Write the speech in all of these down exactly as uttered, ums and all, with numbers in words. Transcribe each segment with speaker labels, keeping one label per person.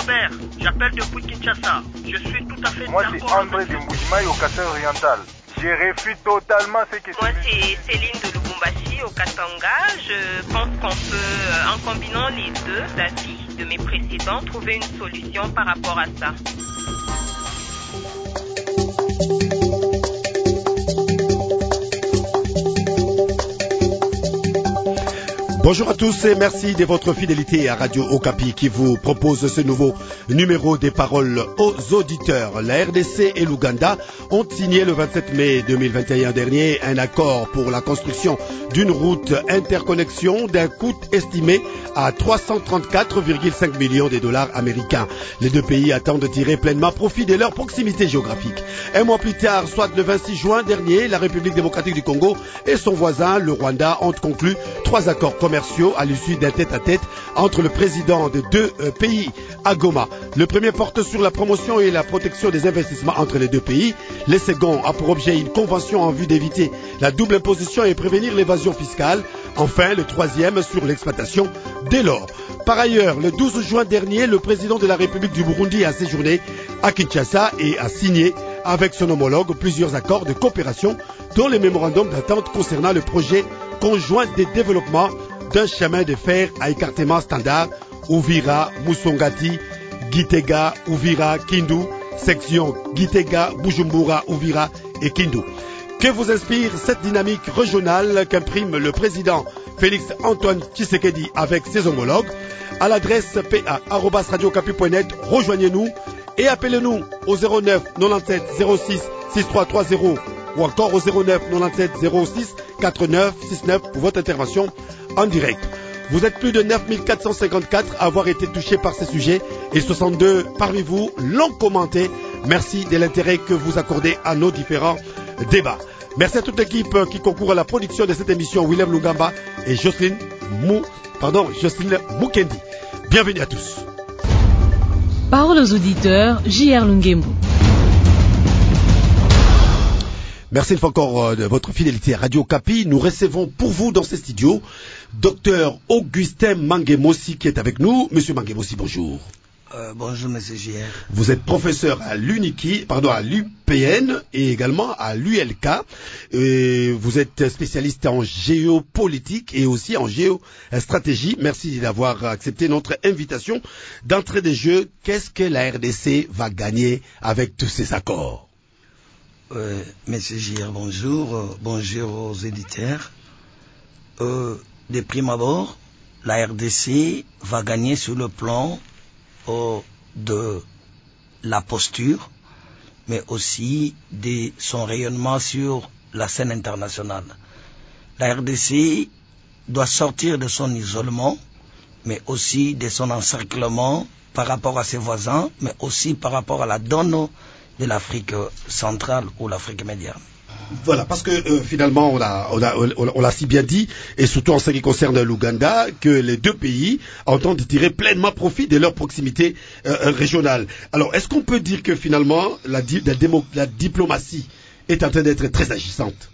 Speaker 1: Robert, j'appelle depuis Kinshasa. Je suis tout à fait
Speaker 2: Moi,
Speaker 1: d'accord.
Speaker 2: c'est André de Mbujimaï au Kasai oriental. Je refuse totalement ce que
Speaker 3: Moi, c'est Céline de Lubumbashi au Katanga. Je pense qu'on peut, en combinant les deux avis de mes précédents, trouver une solution par rapport à ça.
Speaker 4: Bonjour à tous et merci de votre fidélité à Radio Okapi qui vous propose ce nouveau numéro des paroles aux auditeurs. La R D C et l'Ouganda ont signé le vingt-sept mai deux mille vingt et un dernier un accord pour la construction d'une route interconnexion d'un coût estimé à trois cent trente-quatre virgule cinq millions de dollars américains. Les deux pays attendent de tirer pleinement profit de leur proximité géographique. Un mois plus tard, soit le vingt-six juin dernier, la République démocratique du Congo et son voisin, le Rwanda, ont conclu trois accords commerciaux à l'issue d'un tête-à-tête entre le président de deux euh, pays à Goma. Le premier porte sur la promotion et la protection des investissements entre les deux pays. Le second a pour objet une convention en vue d'éviter la double imposition et prévenir l'évasion fiscale. Enfin, le troisième sur l'exploitation de l'or. Par ailleurs, le douze juin dernier, le président de la République du Burundi a séjourné à Kinshasa et a signé avec son homologue plusieurs accords de coopération dont les mémorandums d'entente concernant le projet conjoint de développement d'un chemin de fer à écartement standard Uvira, Musongati, Gitega, Uvira, Kindu, section Gitega, Bujumbura, Uvira et Kindu. Que vous inspire cette dynamique régionale qu'imprime le président Félix Antoine Tshisekedi avec ses homologues? À l'adresse p a arobase radio okapi point net, rejoignez-nous et appelez-nous au zéro neuf quatre-vingt-dix-sept zéro six six trois trois zéro ou encore au zéro neuf quatre-vingt-dix-sept zéro six quatre-neuf six neuf pour votre intervention en direct. Vous êtes plus de neuf mille quatre cent cinquante-quatre à avoir été touchés par ces sujets et soixante-deux parmi vous l'ont commenté. Merci de l'intérêt que vous accordez à nos différents débats. Merci à toute l'équipe qui concourt à la production de cette émission, Willem Lungamba et Jocelyne Mou, pardon, Jocelyne Mukendi. Bienvenue à tous.
Speaker 5: Parole aux auditeurs, J R Lungembo.
Speaker 4: Merci une fois encore de votre fidélité à Radio Okapi. Nous recevons pour vous dans ces studios Docteur Augustin Mangemossi qui est avec nous. Monsieur Mangemossi, bonjour.
Speaker 6: Euh, bonjour, Monsieur J R.
Speaker 4: Vous êtes professeur à l'Uniki, pardon, à l'U P N et également à l'U L K. Et vous êtes spécialiste en géopolitique et aussi en géostratégie. Merci d'avoir accepté notre invitation. D'entrée de jeu, qu'est-ce que la R D C va gagner avec tous ces accords?
Speaker 6: Euh, Monsieur J R, bonjour. Euh, bonjour aux éditeurs. Euh, de prime abord, la R D C va gagner sur le plan euh, de la posture, mais aussi de son rayonnement sur la scène internationale. La R D C doit sortir de son isolement, mais aussi de son encerclement par rapport à ses voisins, mais aussi par rapport à la donne de l'Afrique centrale ou l'Afrique médiane.
Speaker 4: Voilà, parce que euh, finalement, on l'a on a, on l'a si bien dit, et surtout en ce qui concerne l'Ouganda, que les deux pays entendent tirer pleinement profit de leur proximité euh, régionale. Alors, est-ce qu'on peut dire que finalement, la, di la, démo la diplomatie est en train d'être très agissante?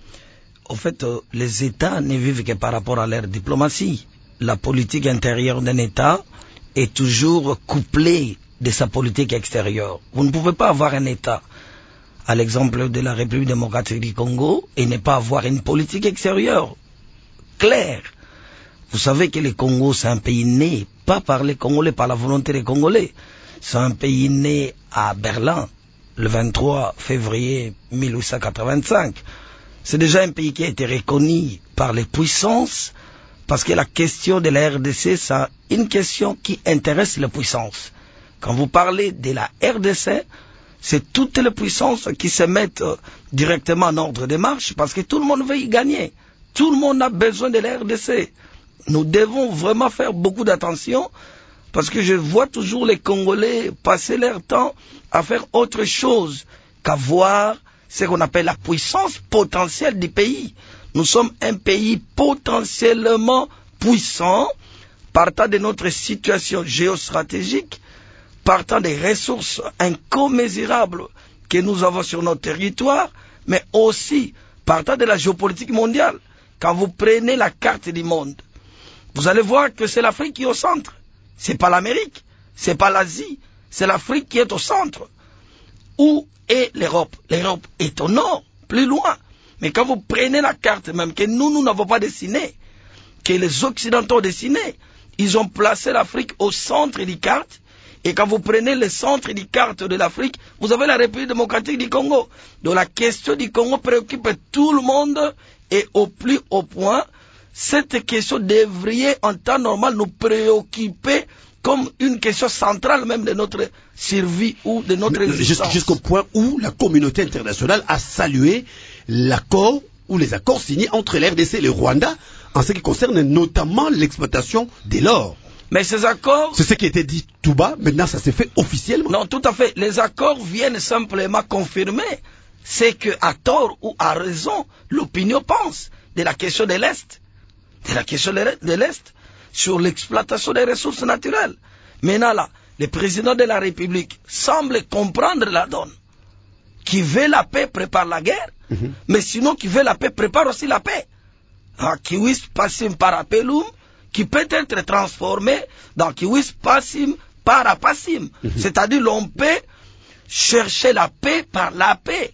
Speaker 6: En fait, euh, les États ne vivent que par rapport à leur diplomatie. La politique intérieure d'un État est toujours couplée de sa politique extérieure. Vous ne pouvez pas avoir un État, à l'exemple de la République démocratique du Congo, et ne pas avoir une politique extérieure claire. Vous savez que le Congo, c'est un pays né, pas par les Congolais, par la volonté des Congolais. C'est un pays né à Berlin, le vingt-trois février mille huit cent quatre-vingt-cinq. C'est déjà un pays qui a été reconnu par les puissances, parce que la question de la R D C, c'est une question qui intéresse les puissances. Quand vous parlez de la R D C, c'est toutes les puissances qui se mettent euh, directement en ordre de marche parce que tout le monde veut y gagner. Tout le monde a besoin de la R D C. Nous devons vraiment faire beaucoup d'attention parce que je vois toujours les Congolais passer leur temps à faire autre chose qu'à voir ce qu'on appelle la puissance potentielle du pays. Nous sommes un pays potentiellement puissant partant de notre situation géostratégique, partant des ressources incommensurables que nous avons sur notre territoire, mais aussi partant de la géopolitique mondiale. Quand vous prenez la carte du monde, vous allez voir que c'est l'Afrique qui est au centre. C'est pas l'Amérique, C'est pas l'Asie, c'est l'Afrique qui est au centre. Où est l'Europe? L'Europe est au nord, plus loin. Mais quand vous prenez la carte même que nous, nous n'avons pas dessinée, que les Occidentaux ont dessinée, ils ont placé l'Afrique au centre des cartes. Et quand vous prenez le centre des cartes de l'Afrique, vous avez la République démocratique du Congo. Donc la question du Congo préoccupe tout le monde et au plus haut point, cette question devrait en temps normal nous préoccuper comme une question centrale même de notre survie ou de notre existence.
Speaker 4: Jusqu'au point où la communauté internationale a salué l'accord ou les accords signés entre l'R D C et le Rwanda en ce qui concerne notamment l'exploitation de l'or.
Speaker 6: Mais ces accords...
Speaker 4: C'est ce qui était dit tout bas, maintenant ça s'est fait officiellement.
Speaker 6: Non, tout à fait. Les accords viennent simplement confirmer ce que, à tort ou à raison, l'opinion pense de la question de l'Est. De la question de l'Est sur l'exploitation des ressources naturelles. Maintenant là, le président de la République semble comprendre la donne. Qui veut la paix prépare la guerre, mm-hmm. mais sinon qui veut la paix prépare aussi la paix. Ah, qui wis passim parapelum, qui peut être transformé dans qui wis passim parapassim. Mm-hmm. C'est-à-dire l'on peut chercher la paix par la paix.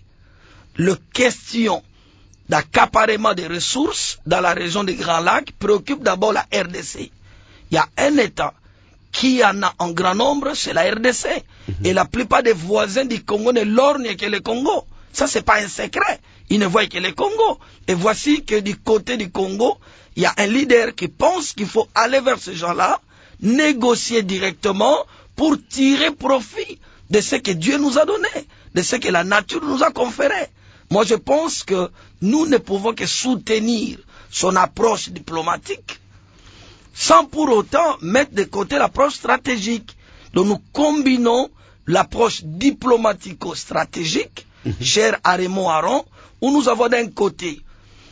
Speaker 6: Le question d'accaparement des ressources dans la région des Grands Lacs préoccupe d'abord la R D C. Il y a un État qui en a en grand nombre, c'est la R D C. Mm-hmm. Et la plupart des voisins du Congo ne lorgnent que le Congo. Ça, c'est pas un secret. Ils ne voient que le Congo. Et voici que du côté du Congo, il y a un leader qui pense qu'il faut aller vers ces gens-là, négocier directement pour tirer profit de ce que Dieu nous a donné, de ce que la nature nous a conféré. Moi, je pense que nous ne pouvons que soutenir son approche diplomatique sans pour autant mettre de côté l'approche stratégique. Donc nous combinons l'approche diplomatico-stratégique, mm-hmm. cher à Raymond Aron, où nous avons d'un côté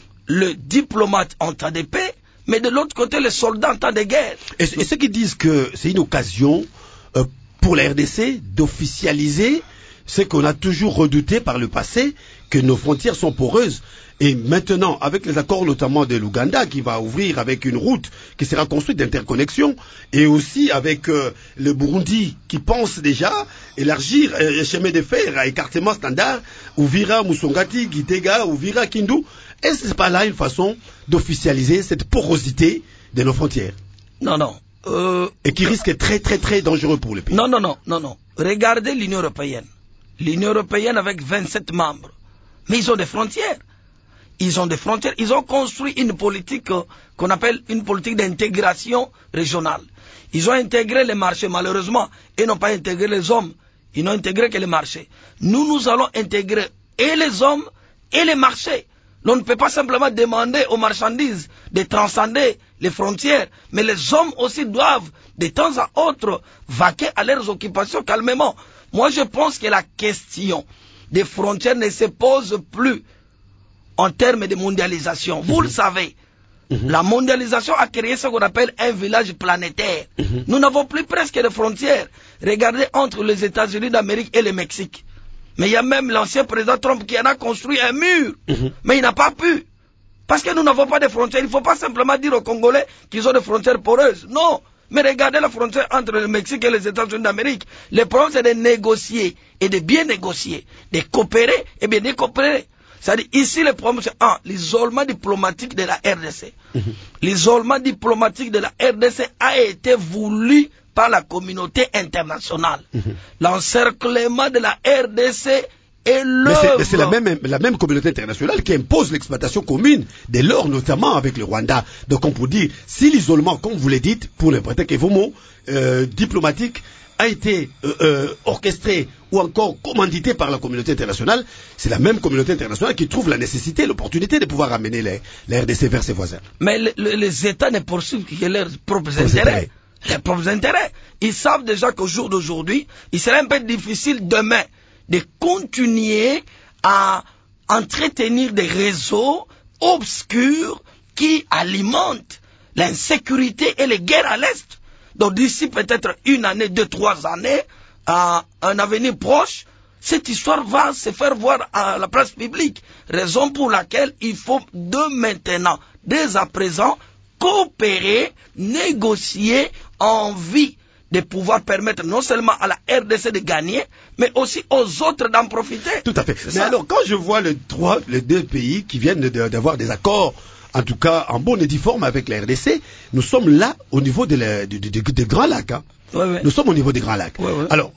Speaker 6: le diplomate en temps de paix, mais de l'autre côté le soldat en temps de guerre.
Speaker 4: Et, et ceux qui disent que c'est une occasion euh, pour la R D C d'officialiser ce qu'on a toujours redouté par le passé, que nos frontières sont poreuses. Et maintenant, avec les accords notamment de l'Ouganda qui va ouvrir avec une route qui sera construite d'interconnexion, et aussi avec euh, le Burundi qui pense déjà élargir euh, le chemin de fer à écartement standard, Uvira, Musongati, Gitega, Uvira, Kindu, est-ce que c'est pas là une façon d'officialiser cette porosité de nos frontières?
Speaker 6: Non, non. Euh,
Speaker 4: et qui risque très très très dangereux pour le pays.
Speaker 6: Non, non, non, non, non. Regardez l'Union européenne. L'Union européenne avec vingt-sept membres. Mais ils ont des frontières. Ils ont des frontières. Ils ont construit une politique euh, qu'on appelle une politique d'intégration régionale. Ils ont intégré les marchés, malheureusement. Ils n'ont pas intégré les hommes. Ils n'ont intégré que les marchés. Nous, nous allons intégrer et les hommes et les marchés. On ne peut pas simplement demander aux marchandises de transcender les frontières, mais les hommes aussi doivent de temps à autre vaquer à leurs occupations calmement. Moi, je pense que la question des frontières ne se pose plus en termes de mondialisation. Vous mm-hmm. le savez, mm-hmm. la mondialisation a créé ce qu'on appelle un village planétaire. Mm-hmm. Nous n'avons plus presque de frontières. Regardez entre les États-Unis d'Amérique et le Mexique. Mais il y a même l'ancien président Trump qui en a construit un mur. Mm-hmm. Mais il n'a pas pu. Parce que nous n'avons pas de frontières. Il ne faut pas simplement dire aux Congolais qu'ils ont des frontières poreuses. Non. Mais regardez la frontière entre le Mexique et les États-Unis d'Amérique. Le problème, c'est de négocier et de bien négocier, de coopérer et bien de coopérer. C'est-à-dire, ici, le problème, c'est un, l'isolement diplomatique de la R D C. Mm-hmm. L'isolement diplomatique de la R D C a été voulu par la communauté internationale. Mm-hmm. L'encerclement de la R D C est l'œuvre.
Speaker 4: Mais c'est la même, la même communauté internationale qui impose l'exploitation commune de l'or, notamment avec le Rwanda. Donc on peut dire, si l'isolement, comme vous le dites, pour ne prêter que vos mots, euh, diplomatique, a été euh, euh, orchestré ou encore commandité par la communauté internationale, c'est la même communauté internationale qui trouve la nécessité, l'opportunité de pouvoir amener les, les R D C vers ses voisins.
Speaker 6: Mais le, le, les États ne poursuivent que leurs propres intérêts. Leurs propres intérêts. Ils savent déjà qu'au jour d'aujourd'hui, il serait un peu difficile demain de continuer à entretenir des réseaux obscurs qui alimentent l'insécurité et les guerres à l'Est. Donc d'ici peut-être une année, deux, trois années, à un avenir proche, cette histoire va se faire voir à la place publique. Raison pour laquelle il faut de maintenant, dès à présent, coopérer, négocier en vue de pouvoir permettre non seulement à la R D C de gagner, mais aussi aux autres d'en profiter.
Speaker 4: Tout à fait. Mais ça. Alors, quand je vois les trois, les deux pays qui viennent d'avoir des accords, en tout cas en bonne et due forme avec la R D C, nous sommes là au niveau de la, de, de, de, des Grands Lacs. Hein.
Speaker 6: Ouais, ouais.
Speaker 4: Nous sommes au niveau des Grands Lacs.
Speaker 6: Ouais, ouais.
Speaker 4: Alors,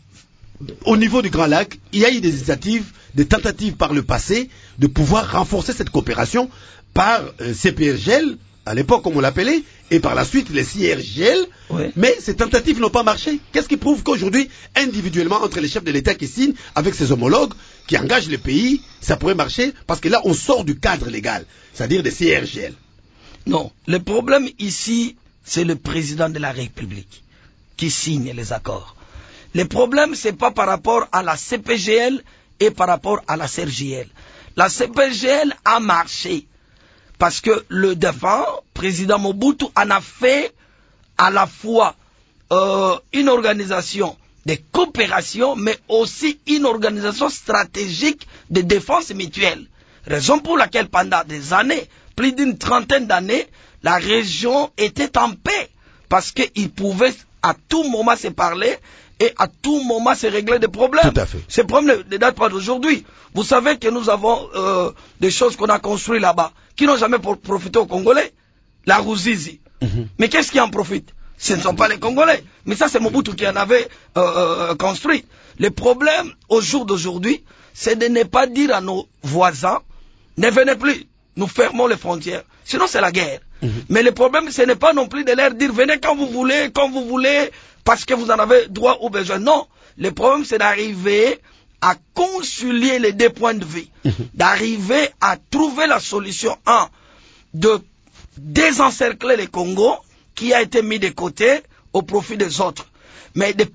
Speaker 4: au niveau du Grand Lac, il y a eu des initiatives, des tentatives par le passé de pouvoir renforcer cette coopération par euh, C P R G L, à l'époque comme on l'appelait, et par la suite les C R G L,
Speaker 6: oui.
Speaker 4: Mais ces tentatives n'ont pas marché. Qu'est-ce qui prouve qu'aujourd'hui, individuellement, entre les chefs de l'État qui signent, avec ses homologues, qui engagent le pays, ça pourrait marcher, parce que là, on sort du cadre légal, c'est-à-dire des C R G L.
Speaker 6: Non, le problème ici, c'est le président de la République qui signe les accords. Le problème, c'est pas par rapport à la C P G L et par rapport à la C R G L. La C P G L a marché parce que le défunt, président Mobutu, en a fait à la fois euh, une organisation de coopération, mais aussi une organisation stratégique de défense mutuelle. Raison pour laquelle pendant des années, plus d'une trentaine d'années, la région était en paix parce qu'ils pouvaient à tout moment se parler et à tout moment se régler des problèmes.
Speaker 4: Tout à fait.
Speaker 6: Ces problèmes ne datent pas d'aujourd'hui. Vous savez que nous avons euh, des choses qu'on a construites là-bas qui n'ont jamais profité aux Congolais. La Ruzizi. Mm-hmm. Mais qu'est-ce qui en profite? Ce ne sont pas les Congolais. Mais ça, c'est Mobutu qui en avait euh, euh, construit. Le problème, au jour d'aujourd'hui, c'est de ne pas dire à nos voisins, ne venez plus, nous fermons les frontières. Sinon, c'est la guerre. Mm-hmm. Mais le problème, ce n'est pas non plus de leur dire, venez quand vous voulez, quand vous voulez, parce que vous en avez droit ou besoin. Non. Le problème, c'est d'arriver à concilier les deux points de vue. Mmh. D'arriver à trouver la solution, un, de désencercler le Congo, qui a été mis de côté au profit des autres, mais de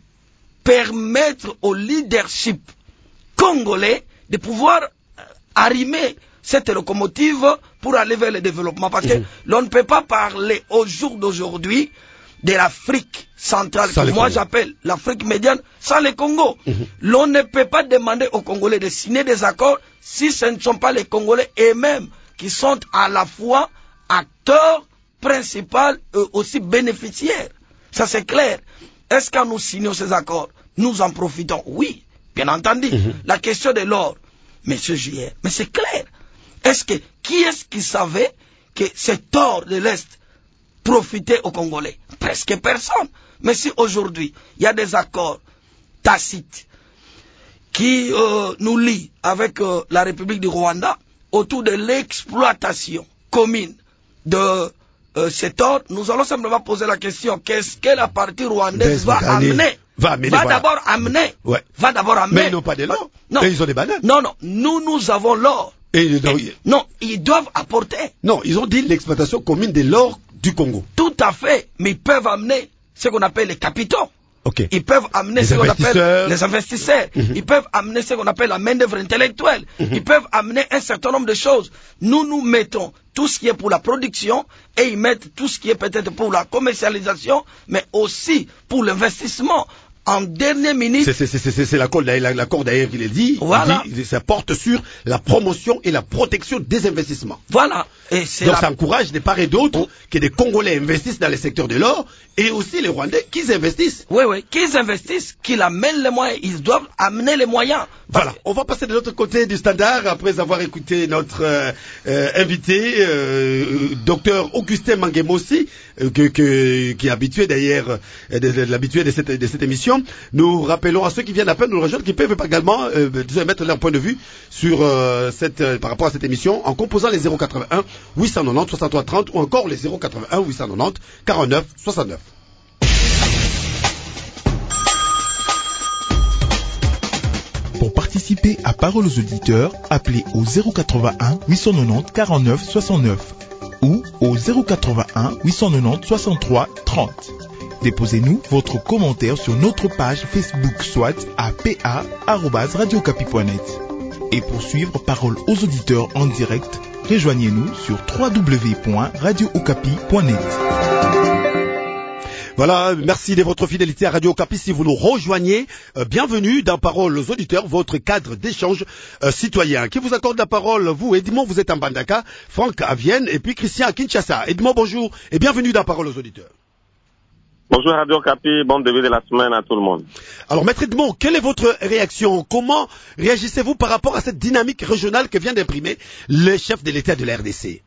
Speaker 6: permettre au leadership congolais de pouvoir arrimer cette locomotive pour aller vers le développement. Parce mmh. que l'on ne peut pas parler au jour d'aujourd'hui de l'Afrique centrale, sans que moi j'appelle l'Afrique médiane, sans le Congo. Mmh. L'on ne peut pas demander aux Congolais de signer des accords si ce ne sont pas les Congolais eux-mêmes qui sont à la fois acteurs principaux et aussi bénéficiaires. Ça c'est clair. Est-ce que nous signons ces accords, nous en profitons? Oui, bien entendu. Mmh. La question de l'or, monsieur Juillet, mais c'est clair. Est-ce que, qui est-ce qui savait que cet or de l'Est profiter aux Congolais? Presque personne. Mais si aujourd'hui, il y a des accords tacites qui euh, nous lient avec euh, la République du Rwanda autour de l'exploitation commune de euh, cet or, nous allons simplement poser la question, qu'est-ce que la partie rwandaise va amener?
Speaker 4: Va, amener,
Speaker 6: va
Speaker 4: voilà.
Speaker 6: d'abord amener.
Speaker 4: Ouais.
Speaker 6: Va d'abord amener.
Speaker 4: Mais ils n'ont pas de l'or.
Speaker 6: Non.
Speaker 4: Et ils ont des bananes.
Speaker 6: Non, non. Nous, nous avons l'or.
Speaker 4: Et,
Speaker 6: Et, non, ils doivent apporter.
Speaker 4: Non, ils ont dit l'exploitation commune de l'or du Congo.
Speaker 6: Tout à fait. Mais ils peuvent amener ce qu'on appelle les capitaux.
Speaker 4: Okay.
Speaker 6: Ils peuvent amener
Speaker 4: les
Speaker 6: ce qu'on appelle les investisseurs.
Speaker 4: Mm-hmm.
Speaker 6: Ils peuvent amener ce qu'on appelle la main-d'œuvre intellectuelle. Mm-hmm. Ils peuvent amener un certain nombre de choses. Nous, nous mettons tout ce qui est pour la production et ils mettent tout ce qui est peut-être pour la commercialisation, mais aussi pour l'investissement. En dernière minute.
Speaker 4: C'est l'accord d'ailleurs qui le dit.
Speaker 6: Voilà.
Speaker 4: Il dit, ça porte sur la promotion et la protection des investissements.
Speaker 6: Voilà. Et
Speaker 4: donc
Speaker 6: la...
Speaker 4: ça encourage de part et d'autre oh. que des Congolais investissent dans le secteur de l'or et aussi les Rwandais qu'ils investissent.
Speaker 6: Oui, oui, qu'ils investissent, qu'ils amènent les moyens. Ils doivent amener les moyens.
Speaker 4: Voilà. On va passer de l'autre côté du standard après avoir écouté notre euh, euh, invité, euh, docteur Augustin Mangemossi, euh, que, que, qui est habitué d'ailleurs, euh, de, de, de, l'habitué de cette, de cette émission. Nous rappelons à ceux qui viennent à peine nous rejoindre qu'ils peuvent également euh, mettre leur point de vue sur euh, cette, euh, par rapport à cette émission en composant les zéro quatre-vingt-un huit cent quatre-vingt-dix soixante-trois trente ou encore les zéro quatre-vingt-un huit cent quatre-vingt-dix quarante-neuf soixante-neuf.
Speaker 7: Pour participer à Parole aux auditeurs, appelez au zéro quatre-vingt-un huit cent quatre-vingt-dix quarante-neuf soixante-neuf ou au zéro quatre-vingt-un huit cent quatre-vingt-dix soixante-trois trente. Déposez-nous votre commentaire sur notre page Facebook, soit à p a arobase radio okapi point net. Et pour suivre Parole aux auditeurs en direct, rejoignez-nous sur w w w point radio okapi point net.
Speaker 4: Voilà, merci de votre fidélité à Radio Okapi. Si vous nous rejoignez, euh, bienvenue dans Parole aux auditeurs, votre cadre d'échange euh, citoyen. Qui vous accorde la parole, vous, Edmond, vous êtes en Bandaka, Franck à Vienne et puis Christian à Kinshasa. Edmond, bonjour et bienvenue dans Parole aux auditeurs.
Speaker 8: Bonjour Radio Okapi, bon début de la semaine à tout le monde.
Speaker 4: Alors Maître Edmond, quelle est votre réaction? Comment réagissez-vous par rapport à cette dynamique régionale que vient d'imprimer le chef de l'État de la R D C?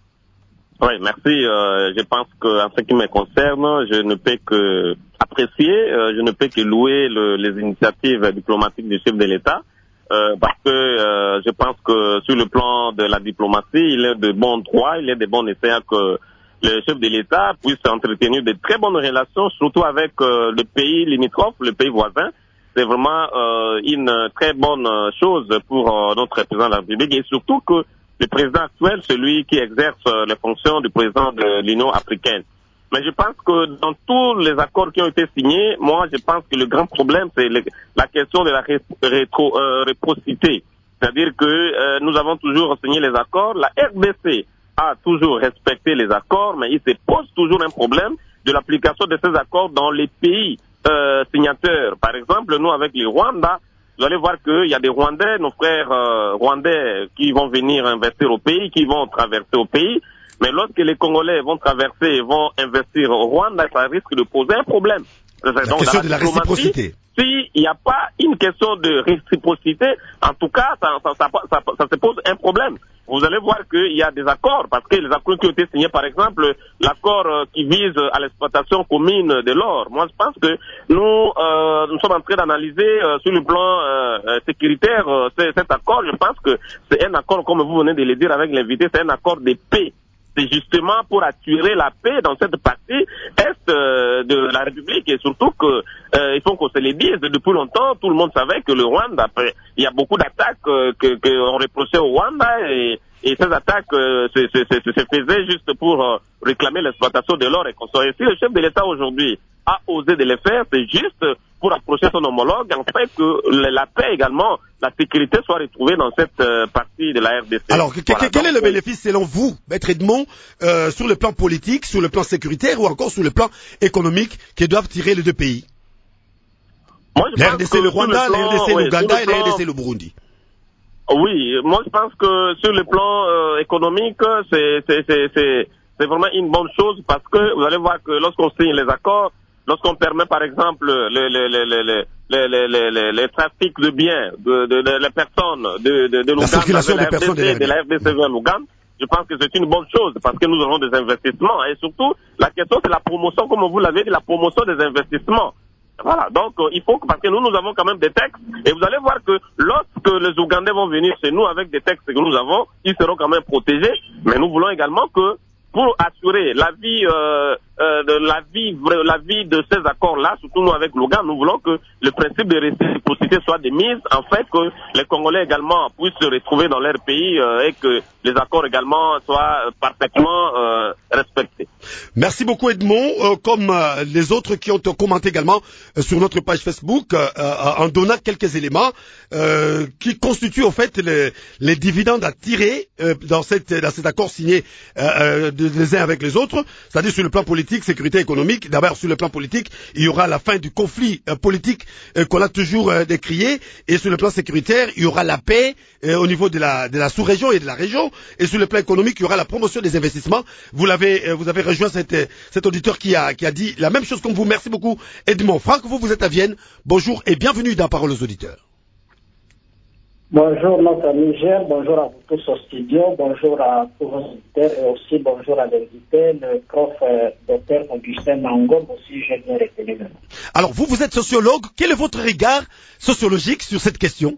Speaker 8: Oui, merci. Euh, je pense qu'en ce qui me concerne, je ne peux que apprécier, euh, je ne peux que louer le, les initiatives diplomatiques du chef de l'État, euh, parce que euh, je pense que sur le plan de la diplomatie, il est de bon droit, il est de bon essai que le chef de l'État puisse entretenir de très bonnes relations, surtout avec euh, le pays limitrophe, le pays voisin. C'est vraiment euh, une très bonne chose pour euh, notre président de la République, et surtout que le président actuel, celui qui exerce euh, les fonctions du président de l'Union africaine. Mais je pense que dans tous les accords qui ont été signés, moi je pense que le grand problème c'est le, la question de la rétro, euh, réciprocité. C'est-à-dire que euh, nous avons toujours signé les accords, la R D C a toujours respecté les accords, mais il se pose toujours un problème de l'application de ces accords dans les pays euh, signataires. Par exemple, nous avec le Rwanda, vous allez voir qu'il y a des Rwandais, nos frères euh, Rwandais qui vont venir investir au pays, qui vont traverser au pays, mais lorsque les Congolais vont traverser et vont investir au Rwanda, ça risque de poser un problème.
Speaker 4: La Donc, question la de la réciprocité.
Speaker 8: S'il n'y a pas une question de réciprocité, en tout cas, ça, ça, ça, ça, ça se pose un problème. Vous allez voir qu'il y a des accords, parce que les accords qui ont été signés, par exemple, l'accord euh, qui vise à l'exploitation commune de l'or. Moi, je pense que nous, euh, nous sommes en train d'analyser euh, sur le plan euh, sécuritaire euh, cet accord. Je pense que c'est un accord, comme vous venez de le dire avec l'invité, c'est un accord de paix. C'est justement pour assurer la paix dans cette partie est euh, de la République, et surtout que euh, il faut qu'on se le dise, depuis longtemps tout le monde savait que le Rwanda, après, il y a beaucoup d'attaques euh, que qu'on reprochait au Rwanda, et, et ces attaques euh, se, se, se, se faisaient juste pour euh, réclamer l'exploitation de l'or et qu'on soit. Si le chef de l'État aujourd'hui a osé de le faire, c'est juste pour approcher son homologue, en fait que la paix également, la sécurité soit retrouvée dans cette euh, partie de la R D C.
Speaker 4: Alors, que, voilà, quel donc, est le bénéfice selon vous, Maître Edmond, euh, sur le plan politique, sur le plan sécuritaire ou encore sur le plan économique que doivent tirer les deux pays?
Speaker 8: Moi, je
Speaker 4: la R D C le Rwanda, la R D C
Speaker 8: ouais,
Speaker 4: l'Ouganda
Speaker 8: le
Speaker 4: et
Speaker 8: plan...
Speaker 4: la R D C le Burundi.
Speaker 8: Oui, moi je pense que sur le plan euh, économique, c'est, c'est, c'est, c'est, c'est vraiment une bonne chose, parce que vous allez voir que lorsqu'on signe les accords, lorsqu'on permet par exemple le, le, le, le, le, le, le, le, le trafic de biens, de, de, de les personnes de, de, de l'Ouganda,
Speaker 4: la circulation
Speaker 8: de la
Speaker 4: des personnes
Speaker 8: R D C, de la R D C vers l'Ouganda, je pense que c'est une bonne chose, parce que nous avons des investissements, et surtout la question c'est la promotion, comme vous l'avez dit, la promotion des investissements. Voilà, donc euh, il faut que, parce que nous, nous avons quand même des textes, et vous allez voir que lorsque les Ougandais vont venir chez nous avec des textes que nous avons, ils seront quand même protégés, mais nous voulons également que, pour assurer la vie, euh, euh, de la vie, la vie de ces accords-là, surtout nous avec l'Ouganda, nous voulons que le principe de réciprocité soit de mise, en fait que les Congolais également puissent se retrouver dans leur pays euh, et que les accords également soient parfaitement euh, respectés.
Speaker 4: Merci beaucoup Edmond, euh, comme euh, les autres qui ont commenté également euh, sur notre page Facebook, euh, euh, en donnant quelques éléments euh, qui constituent en fait les, les dividendes à tirer euh, dans, cette, dans cet accord signé euh, de, les uns avec les autres, c'est-à-dire sur le plan politique, sécurité économique. D'abord sur le plan politique, il y aura la fin du conflit euh, politique euh, qu'on a toujours euh, décrié, et sur le plan sécuritaire, il y aura la paix euh, au niveau de la, de la sous-région et de la région, et sur le plan économique, il y aura la promotion des investissements. Vous l'avez, euh, vous avez rejoint cette, cet auditeur qui a, qui a dit la même chose comme vous. Merci beaucoup Edmond. Franck, vous, vous êtes à Vienne. Bonjour et bienvenue dans Parole aux auditeurs.
Speaker 9: Bonjour notre Niger, bonjour à vous tous au studio, bonjour à tous vos auditeurs et aussi bonjour à l'invité, le prof euh, docteur Augustin Mango, aussi j'ai bien retenu le nom.
Speaker 4: Alors vous, vous êtes sociologue, quel est votre regard sociologique sur cette question?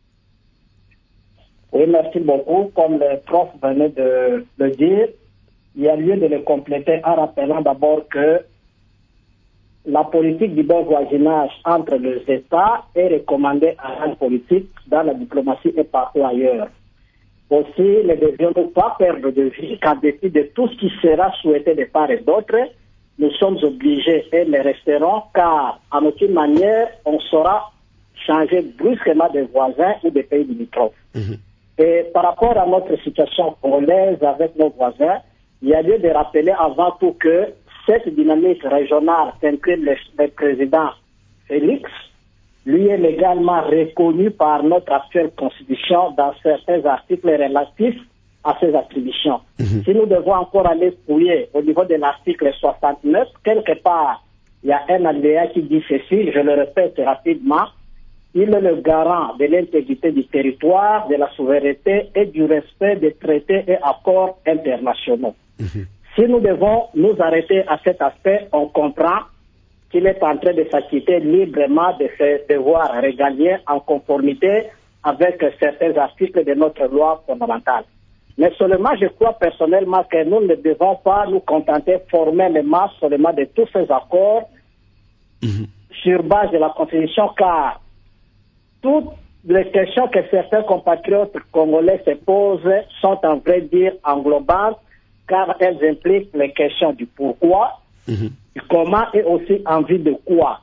Speaker 9: Oui, merci beaucoup. Comme le prof venait de le dire, il y a lieu de le compléter en rappelant d'abord que la politique du bon voisinage entre les États est recommandée à la politique dans la diplomatie et partout ailleurs. Aussi, ne devions-nous pas perdre de vue qu'en dépit de tout ce qui sera souhaité de part et d'autre, nous sommes obligés et le resterons, car à notre manière, on saura changer brusquement de voisins ou de pays limitrophes. Mmh. Et par rapport à notre situation congolaise avec nos voisins, il y a lieu de rappeler avant tout que cette dynamique régionale qu'inclut le, le président Félix, lui est légalement reconnu par notre actuelle constitution dans certains articles relatifs à ses attributions. Mmh. Si nous devons encore aller fouiller au niveau de l'article soixante-neuf, quelque part, il y a un alinéa qui dit ceci, je le répète rapidement. Il est le garant de l'intégrité du territoire, de la souveraineté et du respect des traités et accords internationaux. Mmh. Si nous devons nous arrêter à cet aspect, on comprend qu'il est en train de s'acquitter librement de ses devoirs régaliens en conformité avec certains articles de notre loi fondamentale. Mais seulement, je crois personnellement que nous ne devons pas nous contenter formellement seulement de tous ces accords mmh. sur base de la Constitution, car toutes les questions que certains compatriotes congolais se posent sont en vrai dire englobantes, car elles impliquent les questions du pourquoi, mmh. du comment et aussi en vue de quoi.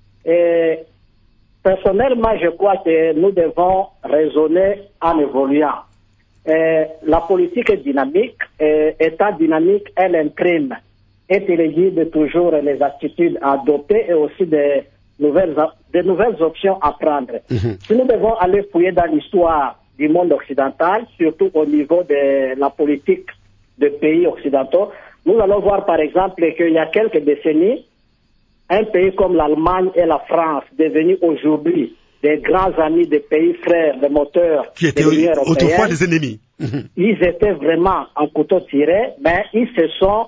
Speaker 9: Et personnellement, je crois que nous devons raisonner en évoluant. Et la politique est dynamique, et étant dynamique, elle imprime et téléguide toujours les attitudes à adopter et aussi des nouvelles, des nouvelles options à prendre. Mm-hmm. Si nous devons aller fouiller dans l'histoire du monde occidental, surtout au niveau de la politique des pays occidentaux, nous allons voir par exemple qu'il y a quelques décennies, un pays comme l'Allemagne et la France, devenus aujourd'hui des grands amis des pays frères, des moteurs
Speaker 4: qui étaient autrefois des ennemis.
Speaker 9: Ils étaient vraiment en couteau tiré, mais ils se sont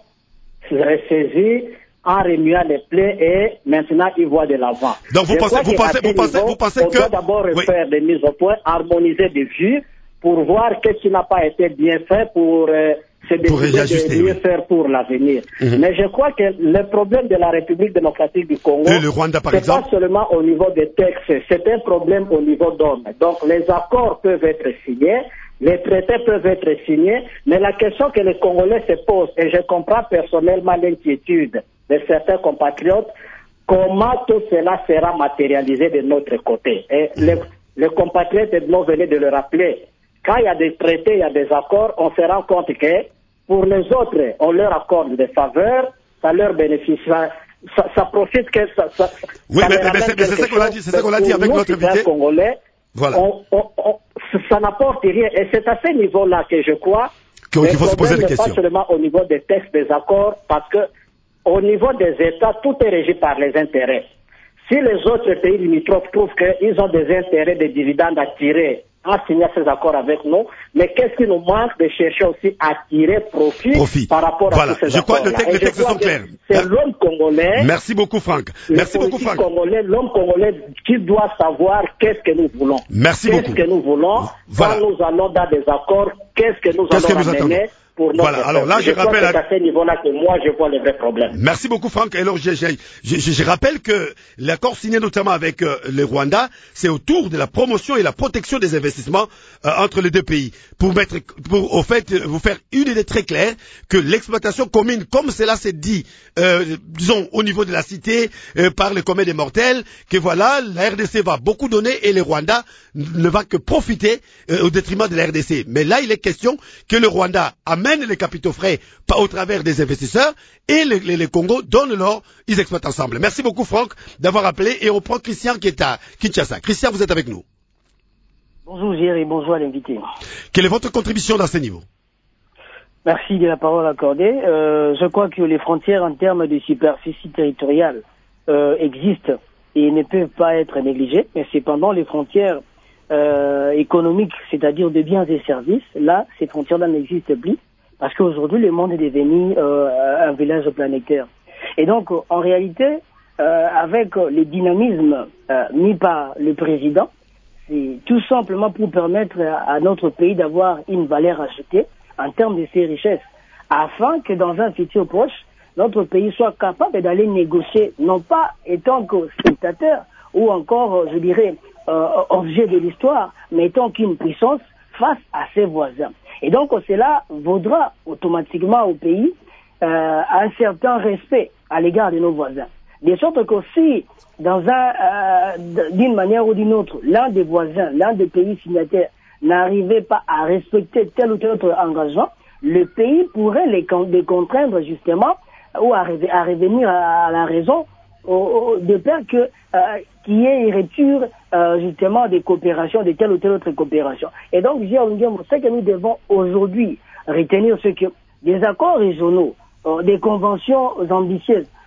Speaker 9: ressaisis en remuant les plaies et maintenant ils voient de l'avant.
Speaker 4: Donc vous pensez, vous pensez, vous pensez, vous pensez
Speaker 9: on
Speaker 4: que...
Speaker 9: On doit d'abord refaire oui. des mises au point, harmoniser des vues pour voir qu'est-ce qui n'a pas été bien fait pour... Euh, c'est de mieux oui. faire pour l'avenir. Mm-hmm. Mais je crois que le problème de la République démocratique du Congo,
Speaker 4: le, le Rwanda, par
Speaker 9: c'est pas seulement au niveau des textes, c'est un problème au niveau d'hommes. Donc les accords peuvent être signés, les traités peuvent être signés, mais la question que les Congolais se posent, et je comprends personnellement l'inquiétude de certains compatriotes, comment tout cela sera matérialisé de notre côté. Et mm-hmm. les, les compatriotes nous venaient de le rappeler. Quand il y a des traités, il y a des accords, on se rend compte que pour les autres, on leur accorde des faveurs, ça leur bénéficie, ça, ça, ça profite que ça, ça,
Speaker 4: oui,
Speaker 9: ça
Speaker 4: mais, mais, mais c'est ce qu'on a dit, c'est ce qu'on a dit avec notre invité.
Speaker 9: Congolais,
Speaker 4: voilà.
Speaker 9: On, on, on, ça n'apporte rien. Et c'est à ce niveau-là que je crois
Speaker 4: qu'il
Speaker 9: que
Speaker 4: faut se poser des
Speaker 9: n'est
Speaker 4: questions.
Speaker 9: Pas seulement au niveau des textes, des accords, parce que au niveau des États, tout est régi par les intérêts. Si les autres pays limitrophes trouvent qu'ils ont des intérêts, des dividendes à tirer à signer ces accords avec nous, mais qu'est-ce qui nous manque de chercher aussi à tirer profit, profit. par rapport
Speaker 4: voilà.
Speaker 9: à tous ces
Speaker 4: je
Speaker 9: accords.
Speaker 4: Crois que les textes sont clairs.
Speaker 9: C'est l'homme congolais.
Speaker 4: Merci beaucoup, Franck. Merci beaucoup, Franck.
Speaker 9: Congolais, l'homme congolais qui doit savoir qu'est-ce que nous voulons.
Speaker 4: Merci
Speaker 9: qu'est-ce
Speaker 4: beaucoup.
Speaker 9: Qu'est-ce que nous voulons. Voilà. Quand nous allons dans des accords, qu'est-ce que nous
Speaker 4: qu'est-ce
Speaker 9: allons
Speaker 4: que
Speaker 9: amener pour notre
Speaker 4: voilà. Alors là, je,
Speaker 9: je
Speaker 4: rappelle.
Speaker 9: C'est à ce niveau-là que moi, je vois les vrais problèmes.
Speaker 4: Merci beaucoup, Franck. Alors, je, je, je, je rappelle que l'accord signé notamment avec euh, le Rwanda, c'est autour de la promotion et la protection des investissements euh, entre les deux pays. Pour mettre, pour, au fait, vous faire une idée très claire que l'exploitation commune, comme cela s'est dit, euh, disons, au niveau de la cité, euh, par le commun des mortels, que voilà, la R D C va beaucoup donner et le Rwanda ne va que profiter euh, au détriment de la R D C. Mais là, il est question que le Rwanda amène les capitaux frais pas au travers des investisseurs et les, les, les Congo donnent l'or, ils exploitent ensemble. Merci beaucoup, Franck, d'avoir appelé et on prend Christian qui est à Kinshasa. Christian, vous êtes avec nous.
Speaker 10: Bonjour Jerry, bonjour à l'invité.
Speaker 4: Quelle est votre contribution dans ce niveau?
Speaker 10: Merci de la parole accordée. Euh, je crois que les frontières en termes de superficie territoriale euh, existent et ne peuvent pas être négligées, mais cependant les frontières euh, économiques, c'est-à-dire de biens et services, là, ces frontières-là n'existent plus parce qu'aujourd'hui le monde est devenu euh, un village planétaire. Et donc, en réalité, euh, avec les dynamismes euh, mis par le président, c'est tout simplement pour permettre à notre pays d'avoir une valeur ajoutée en termes de ses richesses, afin que dans un futur proche, notre pays soit capable d'aller négocier, non pas étant que spectateur ou encore, je dirais, euh, objet de l'histoire, mais étant qu'une puissance face à ses voisins. Et donc cela vaudra automatiquement au pays euh, un certain respect à l'égard de nos voisins. De sorte que si, dans un, euh, d'une manière ou d'une autre, l'un des voisins, l'un des pays signataires n'arrivait pas à respecter tel ou tel autre engagement, le pays pourrait les, les contraindre justement ou à, à revenir à, à la raison au, au, de peur que euh, qu'il y ait rupture euh, justement des coopérations, de telle ou telle autre coopération. Et donc, ce que nous devons aujourd'hui retenir, c'est que des accords régionaux, euh, des conventions ambitieuses,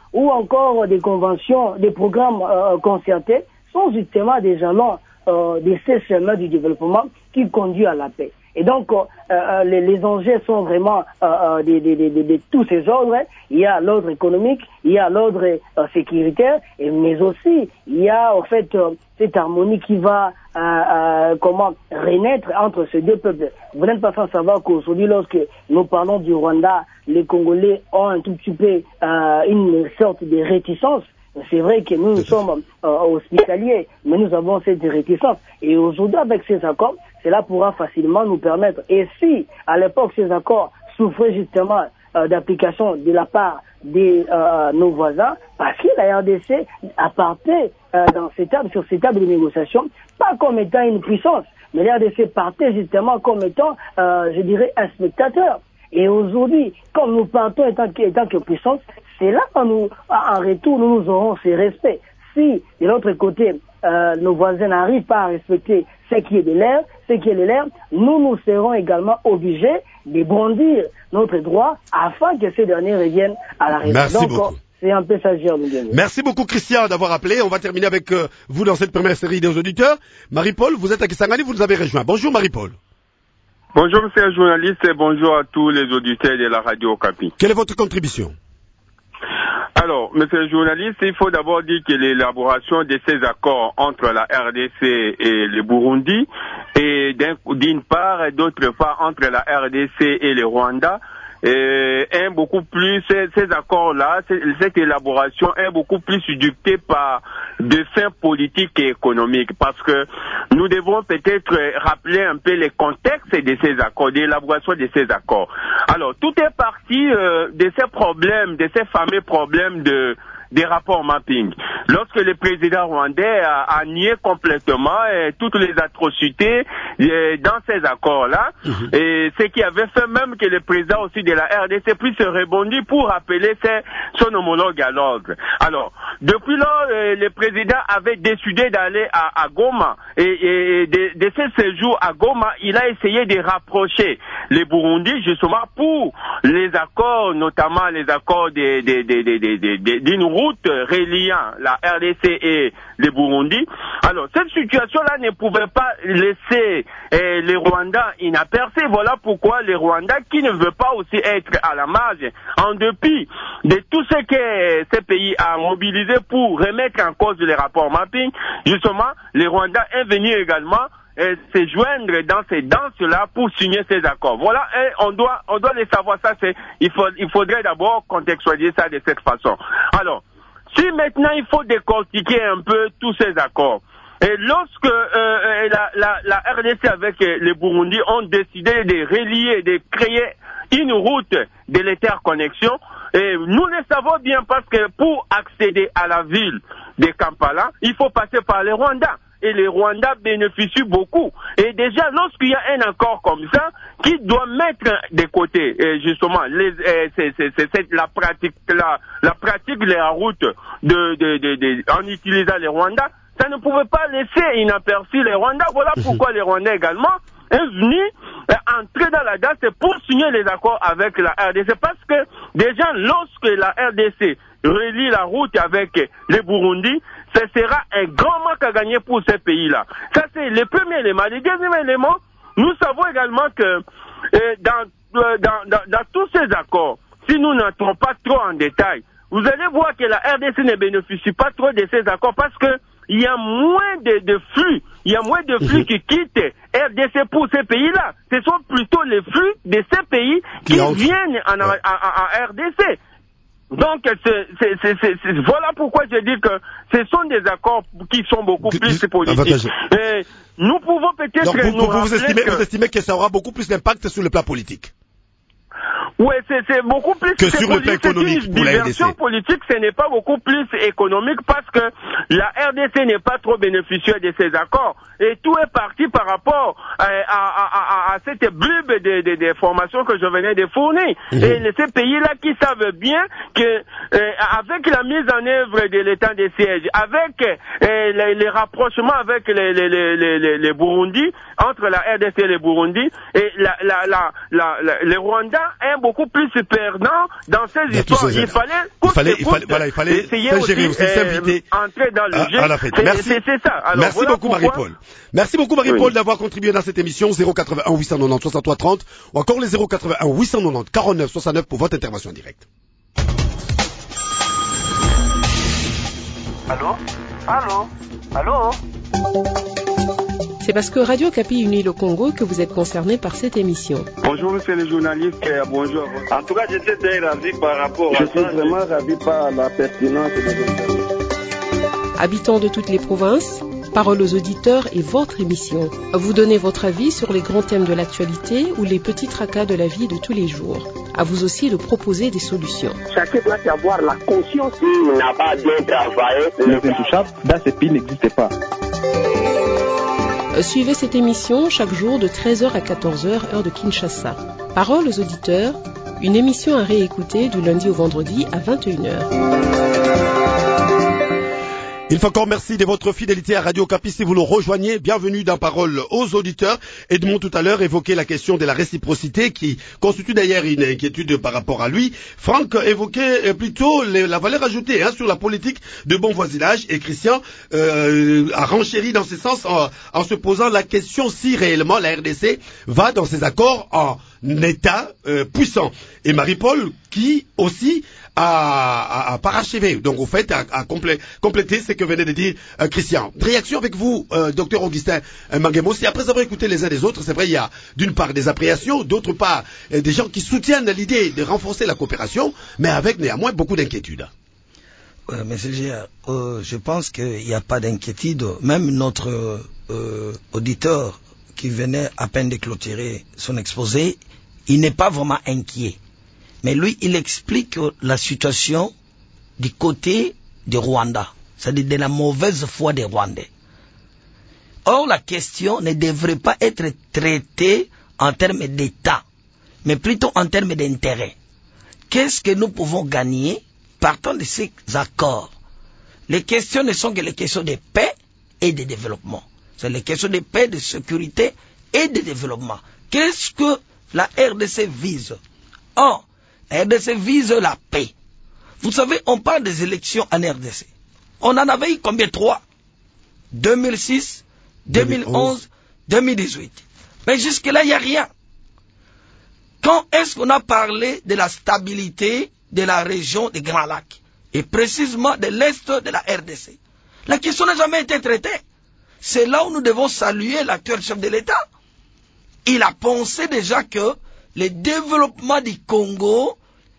Speaker 10: ou encore des conventions, des programmes euh, concertés sont justement des jalons euh, de ces chemins du développement qui conduisent à la paix. Et donc, euh, les, les enjeux sont vraiment euh, de, de, de, de, de tous ces ordres. Il y a l'ordre économique, il y a l'ordre euh, sécuritaire, et, mais aussi, il y a en fait euh, cette harmonie qui va euh, euh, comment renaître entre ces deux peuples. Vous n'êtes pas sans savoir qu'aujourd'hui, lorsque nous parlons du Rwanda, les Congolais ont un tout petit peu euh, une sorte de réticence. C'est vrai que nous, nous sommes euh, hospitaliers, mais nous avons cette réticence. Et aujourd'hui, avec ces accords, cela pourra facilement nous permettre. Et si, à l'époque, ces accords souffraient justement euh, d'application de la part de euh, nos voisins, parce que la R D C partait euh, dans ces tables, sur ces tables de négociation, pas comme étant une puissance, mais la R D C partait justement comme étant, euh, je dirais, un spectateur. Et aujourd'hui, comme nous partons en tant que, en tant que puissance, c'est là que nous, en retour, nous, nous aurons ces respects. Si, de l'autre côté, euh, nos voisins n'arrivent pas à respecter ce qui est de l'air, ce qui est de l'air, nous, nous serons également obligés de bondir notre droit afin que ces derniers reviennent à la raison.
Speaker 4: Merci
Speaker 10: Donc,
Speaker 4: beaucoup.
Speaker 10: C'est un peu ça, Jérôme.
Speaker 4: Merci beaucoup, Christian, d'avoir appelé. On va terminer avec euh, vous dans cette première série des auditeurs. Marie-Paul, vous êtes à Kisangani, vous nous avez rejoint. Bonjour, Marie-Paul.
Speaker 11: Bonjour, monsieur le journaliste, et bonjour à tous les auditeurs de la radio Okapi.
Speaker 4: Quelle est votre contribution?
Speaker 11: Alors, monsieur le journaliste, il faut d'abord dire que l'élaboration de ces accords entre la R D C et le Burundi, et d'une part et d'autre part entre la R D C et le Rwanda, et est beaucoup plus, ces, ces accords-là, cette élaboration est beaucoup plus dictée par des fins politiques et économiques, parce que nous devons peut-être rappeler un peu les contextes de ces accords, de l'élaboration de ces accords. Alors, tout est parti euh, de ces problèmes, de ces fameux problèmes de des rapports mapping. Lorsque le président rwandais a, a nié complètement eh, toutes les atrocités eh, dans ces accords-là, mm-hmm. et ce qui avait fait même que le président aussi de la R D C puisse rebondir pour appeler ses, son homologue à l'ordre. Alors, depuis lors, eh, le président avait décidé d'aller à, à Goma, et, et de, de ce séjour à Goma, il a essayé de rapprocher les Burundis justement pour les accords, notamment les accords de, de, de, de, de, de, de, d'une route reliant la R D C et le Burundi. Alors, cette situation-là ne pouvait pas laisser eh, les Rwandais inaperçus. Voilà pourquoi les Rwandais, qui ne veulent pas aussi être à la marge, en dépit de tout ce que ces pays ont mobilisé pour remettre en cause les rapports mapping, justement, les Rwandais sont venus également et se joindre dans ces danses-là pour signer ces accords. Voilà, et on doit, on doit les savoir. Ça, c'est, il faut, il faudrait d'abord contextualiser ça de cette façon. Alors, si maintenant il faut décortiquer un peu tous ces accords, et lorsque euh, la, la, la R D C avec les Burundi ont décidé de relier, de créer une route de l'interconnexion, et nous le savons bien parce que pour accéder à la ville de Kampala, il faut passer par les Rwandais. Et les Rwandais bénéficient beaucoup. Et déjà, lorsqu'il y a un accord comme ça, qui doit mettre de côté, et justement, les, c'est, c'est, c'est, c'est la pratique, la, la pratique de la route de, de, de, de, en utilisant les Rwandais, ça ne pouvait pas laisser inaperçu les Rwandais. Voilà pourquoi les Rwandais également est venu entrer dans la date pour signer les accords avec la R D C. Parce que déjà, lorsque la R D C relie la route avec les Burundi, ce sera un grand manque à gagner pour ces pays-là. Ça, c'est le premier élément. Le deuxième élément, nous savons également que euh, dans, euh, dans, dans, dans tous ces accords, si nous n'entrons pas trop en détail, vous allez voir que la R D C ne bénéficie pas trop de ces accords parce que il y a moins de, de flux, il y a moins de flux qui quittent R D C pour ces pays-là. Ce sont plutôt les flux de ces pays qui viennent en, en, en, en R D C. Donc, c'est, c'est, c'est, c'est, c'est, voilà pourquoi je dis que ce sont des accords qui sont beaucoup plus politiques. Et nous pouvons peut-être
Speaker 4: Donc, vous,
Speaker 11: nous
Speaker 4: vous, vous, estimez,
Speaker 11: que...
Speaker 4: vous estimez que ça aura beaucoup plus d'impact sur le plan politique?
Speaker 11: Oui, c'est, c'est beaucoup plus
Speaker 4: que sur le plan économique
Speaker 11: pour la R D C. Diversion politique, ce n'est pas beaucoup plus économique parce que la R D C n'est pas trop bénéficiaire de ces accords. Et tout est parti par rapport à, à, à, à, à cette bulbe de, de, de formation que je venais de fournir. Mmh. Et ces pays-là qui savent bien que euh, avec la mise en œuvre de l'état de siège, avec euh, les, les rapprochements avec les, les, les, les, les Burundi, entre la R D C et les Burundi, et la, la, la, la, la, les Rwandais ont beaucoup plus perdant dans ces
Speaker 4: Dans
Speaker 11: histoires.
Speaker 4: Ces
Speaker 11: il fallait,
Speaker 4: il fallait, il fallait, voilà, il fallait
Speaker 11: essayer aussi,
Speaker 4: aussi s'inviter
Speaker 11: euh, entrer dans le
Speaker 4: à,
Speaker 11: jeu.
Speaker 4: à la fête.
Speaker 11: C'est,
Speaker 4: Merci.
Speaker 11: c'est, c'est ça. Alors,
Speaker 4: Merci
Speaker 11: voilà
Speaker 4: beaucoup,
Speaker 11: pourquoi...
Speaker 4: Marie-Paul. Merci beaucoup, Marie-Paul,
Speaker 11: oui.
Speaker 4: d'avoir contribué dans cette émission. zéro quatre-vingt-un huit cent quatre-vingt-dix soixante-trois trente ou encore les zéro quatre-vingt-un huit cent quatre-vingt-dix quarante-neuf soixante-neuf pour votre intervention directe.
Speaker 2: Allô? Allô? Allô?
Speaker 12: C'est parce que Radio Okapi unit le Congo que vous êtes concerné par cette émission.
Speaker 11: Bonjour, monsieur le journaliste, et bonjour.
Speaker 8: En tout cas, j'étais très ravi par rapport
Speaker 13: Je
Speaker 8: à
Speaker 13: suis
Speaker 8: ça.
Speaker 13: vraiment ravi par la pertinence des interviews.
Speaker 12: Habitants de toutes les provinces, Parole aux auditeurs est votre émission. Vous donnez votre avis sur les grands thèmes de l'actualité ou les petits tracas de la vie de tous les jours. À vous aussi de proposer des solutions.
Speaker 14: Chacun doit avoir la conscience qu'il n'a pas bien travaillé.
Speaker 13: Les intouchables, dans ces pays n'existent pas.
Speaker 12: Suivez cette émission chaque jour de treize heures à quatorze heures, heure de Kinshasa. Parole aux auditeurs, une émission à réécouter du lundi au vendredi à vingt et une heures.
Speaker 4: Il faut encore merci de votre fidélité à Radio Okapi. Si vous nous rejoignez, bienvenue dans Parole aux auditeurs. Edmond tout à l'heure évoquait la question de la réciprocité qui constitue d'ailleurs une inquiétude par rapport à lui. Franck évoquait plutôt les, la valeur ajoutée hein, sur la politique de bon voisinage et Christian euh, a renchéri dans ce sens en, en se posant la question si réellement la R D C va dans ses accords en État euh, puissant. Et Marie-Paul qui aussi à, à, à parachever, donc au fait à, à complé, compléter ce que venait de dire euh, Christian. Réaction avec vous, euh, docteur Augustin euh, Manguemo. Si après avoir écouté les uns des autres, c'est vrai, il y a d'une part des appréciations, d'autre part euh, des gens qui soutiennent l'idée de renforcer la coopération, mais avec néanmoins beaucoup d'inquiétudes.
Speaker 6: Euh, Monsieur Gia, euh, je pense qu'il n'y a pas d'inquiétude. Même notre euh, auditeur qui venait à peine de clôturer son exposé, il n'est pas vraiment inquiet. Mais lui, il explique la situation du côté du Rwanda, c'est-à-dire de la mauvaise foi des Rwandais. Or, la question ne devrait pas être traitée en termes d'État, mais plutôt en termes d'intérêt. Qu'est-ce que nous pouvons gagner partant de ces accords? Les questions ne sont que les questions de paix et de développement. C'est les questions de paix, de sécurité et de développement. Qu'est-ce que la R D C vise? Or, la R D C vise la paix. Vous savez, on parle des élections en R D C. On en avait eu combien? Trois. deux mille six, deux mille onze, deux mille dix-huit. Mais jusque-là, il n'y a rien. Quand est-ce qu'on a parlé de la stabilité de la région des Grands Lacs? Et précisément de l'Est de la R D C. La question n'a jamais été traitée. C'est là où nous devons saluer l'actuel chef de l'État. Il a pensé déjà que le développement du Congo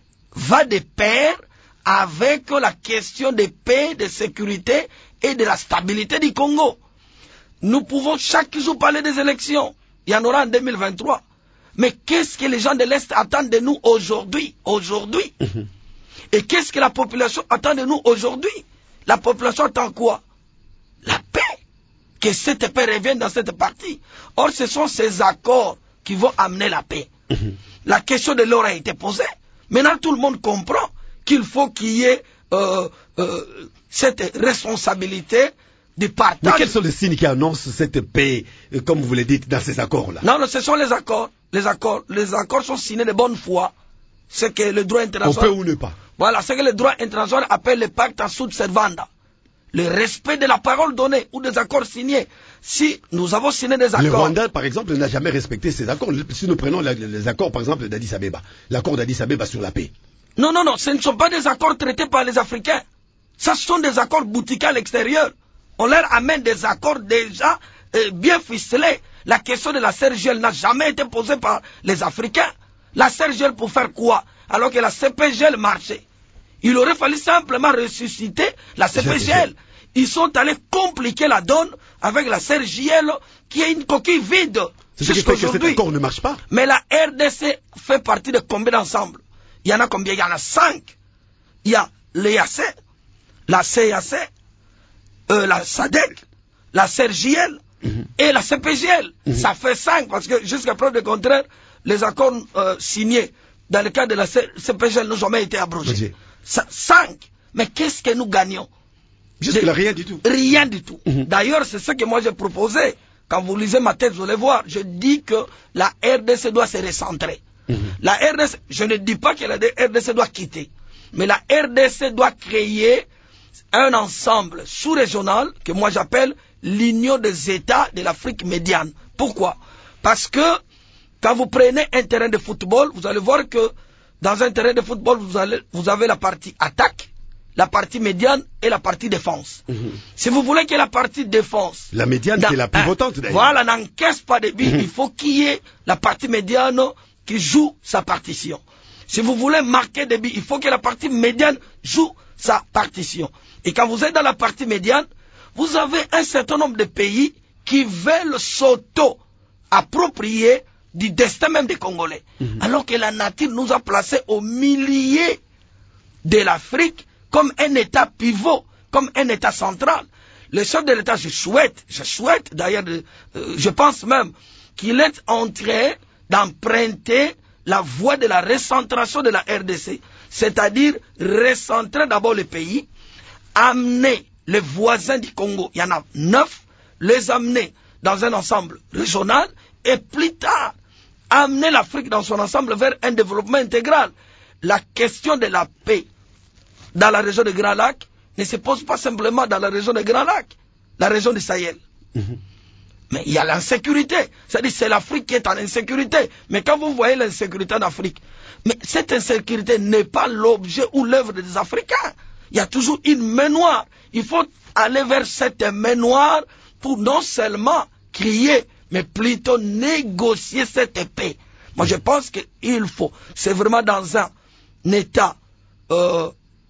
Speaker 6: va de pair avec la question de paix, de sécurité et de la stabilité du Congo. Nous pouvons chaque jour parler des élections. Il y en aura en deux mille vingt-trois. Mais qu'est-ce que les gens de l'Est attendent de nous aujourd'hui? Aujourd'hui. Mmh. Et qu'est-ce que la population attend de nous aujourd'hui? La population attend quoi? La paix. Que cette paix revienne dans cette partie. Or, ce sont ces accords qui vont amener la paix. Mmh. La question de l'or a été posée. Maintenant, tout le monde comprend qu'il faut qu'il y ait euh, euh, cette responsabilité du partage.
Speaker 4: Mais quels sont les signes qui annoncent cette paix, euh, comme vous le dites, dans ces accords-là?
Speaker 6: Non, non, ce sont les accords. Les accords, les accords sont signés de bonne foi. C'est que le droit international...
Speaker 4: On peut ou ne pas.
Speaker 6: Voilà, c'est que le droit international appelle le pacte à sud servanda. Le respect de la parole donnée ou des accords signés. Si nous avons signé des accords...
Speaker 4: Le Rwanda, par exemple, n'a jamais respecté ces accords. Si nous prenons les accords, par exemple, d'Addis Abeba, l'accord d'Addis Abeba sur la paix.
Speaker 6: Non, non, non, ce ne sont pas des accords traités par les Africains. Ce sont des accords boutiques à l'extérieur. On leur amène des accords déjà euh, bien ficelés. La question de la C R G L n'a jamais été posée par les Africains. La C R G L pour faire quoi? Alors que la C P G L marchait. Il aurait fallu simplement ressusciter la C P G L. Ils sont allés compliquer la donne avec la C R G L qui est une coquille vide.
Speaker 4: C'est ce qui fait que cet accord ne marche pas.
Speaker 6: Mais la R D C fait partie de combien d'ensemble? Il y en a combien? Il y en a cinq. Il y a l'E A C, la C E A C, euh, la S A D C, la C R G L mm-hmm. et la C P G L. Mm-hmm. Ça fait cinq parce que jusqu'à preuve du contraire, les accords euh, signés dans le cadre de la C P G L n'ont jamais été abrogés. Ça, cinq. Mais qu'est-ce que nous gagnons?
Speaker 4: Jusque-là, rien du tout.
Speaker 6: Rien du tout. Mm-hmm. D'ailleurs, c'est ce que moi j'ai proposé. Quand vous lisez ma tête, vous allez voir. Je dis que la R D C doit se recentrer. Mmh. La R D C, je ne dis pas que la R D C doit quitter, mais la R D C doit créer un ensemble sous-régional que moi j'appelle l'Union des États de l'Afrique médiane. Pourquoi? Parce que quand vous prenez un terrain de football, vous allez voir que dans un terrain de football, vous, allez, vous avez la partie attaque, la partie médiane et la partie défense. Mmh. Si vous voulez que la partie défense...
Speaker 4: La médiane, c'est la pivotante d'ailleurs.
Speaker 6: Voilà, n'encaisse pas de but, mmh. il faut qu'il y ait la partie médiane qui joue sa partition. Si vous voulez marquer des buts, il faut que la partie médiane joue sa partition. Et quand vous êtes dans la partie médiane, vous avez un certain nombre de pays qui veulent s'auto-approprier du destin même des Congolais. Mmh. Alors que la nature nous a placés au milieu de l'Afrique comme un État pivot, comme un État central. Le chef de l'État, je souhaite, je souhaite d'ailleurs, euh, je pense même qu'il est en train d'emprunter la voie de la recentration de la R D C, c'est-à-dire recentrer d'abord le pays, amener les voisins du Congo, il y en a neuf, les amener dans un ensemble régional et plus tard amener l'Afrique dans son ensemble vers un développement intégral. La question de la paix dans la région de Grand Lac ne se pose pas simplement dans la région de Grand Lac, la région du Sahel. Mmh. Mais il y a l'insécurité, c'est-à-dire c'est l'Afrique qui est en insécurité. Mais quand vous voyez l'insécurité en Afrique, mais cette insécurité n'est pas l'objet ou l'œuvre des Africains. Il y a toujours une main noire. Il faut aller vers cette main noire pour non seulement crier, mais plutôt négocier cette paix. Moi, je pense qu'il faut. C'est vraiment dans un état euh,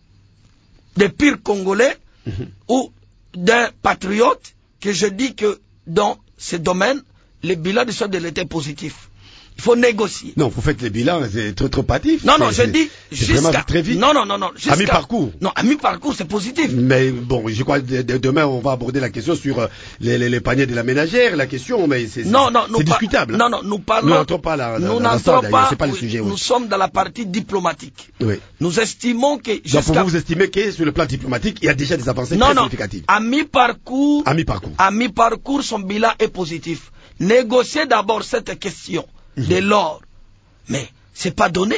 Speaker 6: des pires Congolais mm-hmm. ou d'un patriote que je dis que dans ce domaine, le bilan du chef de l'État est positif. Il faut négocier.
Speaker 4: Non, vous faites les bilans, c'est trop trop hâtif.
Speaker 6: Non, non, je dis jusqu'à...
Speaker 4: très vite.
Speaker 6: Non, non, non, non.
Speaker 4: À mi-parcours.
Speaker 6: Non, à mi-parcours, c'est positif.
Speaker 4: Mais bon, je crois que demain, on va aborder la question sur les, les, les paniers de la ménagère, la question, mais c'est
Speaker 6: non, non,
Speaker 4: c'est discutable.
Speaker 6: Non, non, nous parlons...
Speaker 4: Nous n'entrons pas là.
Speaker 6: Nous n'entrons pas...
Speaker 4: C'est pas
Speaker 6: oui,
Speaker 4: le sujet.
Speaker 6: Nous
Speaker 4: oui.
Speaker 6: sommes dans la partie diplomatique.
Speaker 4: Oui.
Speaker 6: Nous estimons que
Speaker 4: jusqu'à... Donc, pour vous, vous estimez que sur le plan diplomatique, il y a déjà des avancées
Speaker 6: non,
Speaker 4: très
Speaker 6: non.
Speaker 4: significatives.
Speaker 6: À mi-parcours...
Speaker 4: À mi-parcours.
Speaker 6: À mi-parcours, son bilan est positif. Négocier d'abord cette question mmh. de l'or. Mais c'est pas donné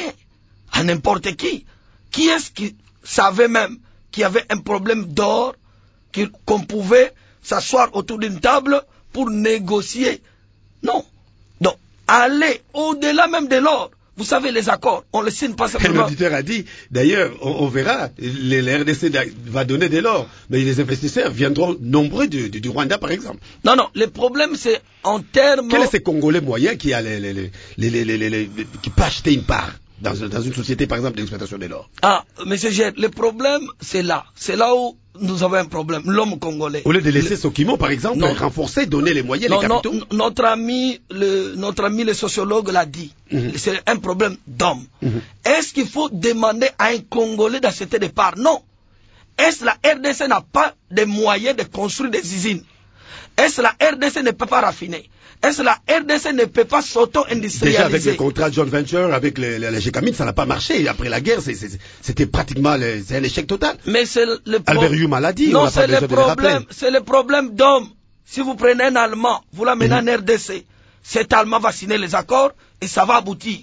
Speaker 6: à n'importe qui. Qui est-ce qui savait même qu'il y avait un problème d'or, qu'on pouvait s'asseoir autour d'une table pour négocier? Non. Donc, aller au-delà même de l'or. Vous savez, les accords, on ne les signe pas simplement.
Speaker 4: L'auditeur a dit, d'ailleurs, on, on verra, les, les R D C va donner de l'or, mais les investisseurs viendront nombreux du, du, du Rwanda, par exemple.
Speaker 6: Non, non, le problème, c'est en termes...
Speaker 4: Quel est ce Congolais moyen qui, a les, les, les, les, les, les, les, les, qui peut acheter une part dans, dans une société, par exemple, d'exploitation de l'or?
Speaker 6: Ah, monsieur Gert, le problème, c'est là. C'est là où nous avons un problème, l'homme congolais.
Speaker 4: Au lieu de laisser le... Sokimo, par exemple,
Speaker 6: non.
Speaker 4: renforcer, donner les moyens,
Speaker 6: non,
Speaker 4: les capitaux.
Speaker 6: Non, notre ami, le, notre ami le sociologue l'a dit. Mm-hmm. C'est un problème d'homme. Mm-hmm. Est-ce qu'il faut demander à un Congolais d'acheter des parts? Non. Est-ce que la R D C n'a pas de moyens de construire des usines? Est-ce que la R D C ne peut pas raffiner? Est-ce que la R D C ne peut pas s'auto-industrialiser?
Speaker 4: Déjà avec le contrat John Venture, avec le, le, le Gécamine, ça n'a pas marché. Après la guerre, c'était pratiquement le, un échec total.
Speaker 6: Mais c'est le pro...
Speaker 4: Albert Hume l'a dit.
Speaker 6: Non, c'est le problème. C'est le problème d'homme. Si vous prenez un Allemand, vous l'amenez mm-hmm. en R D C, cet Allemand va signer les accords et ça va aboutir.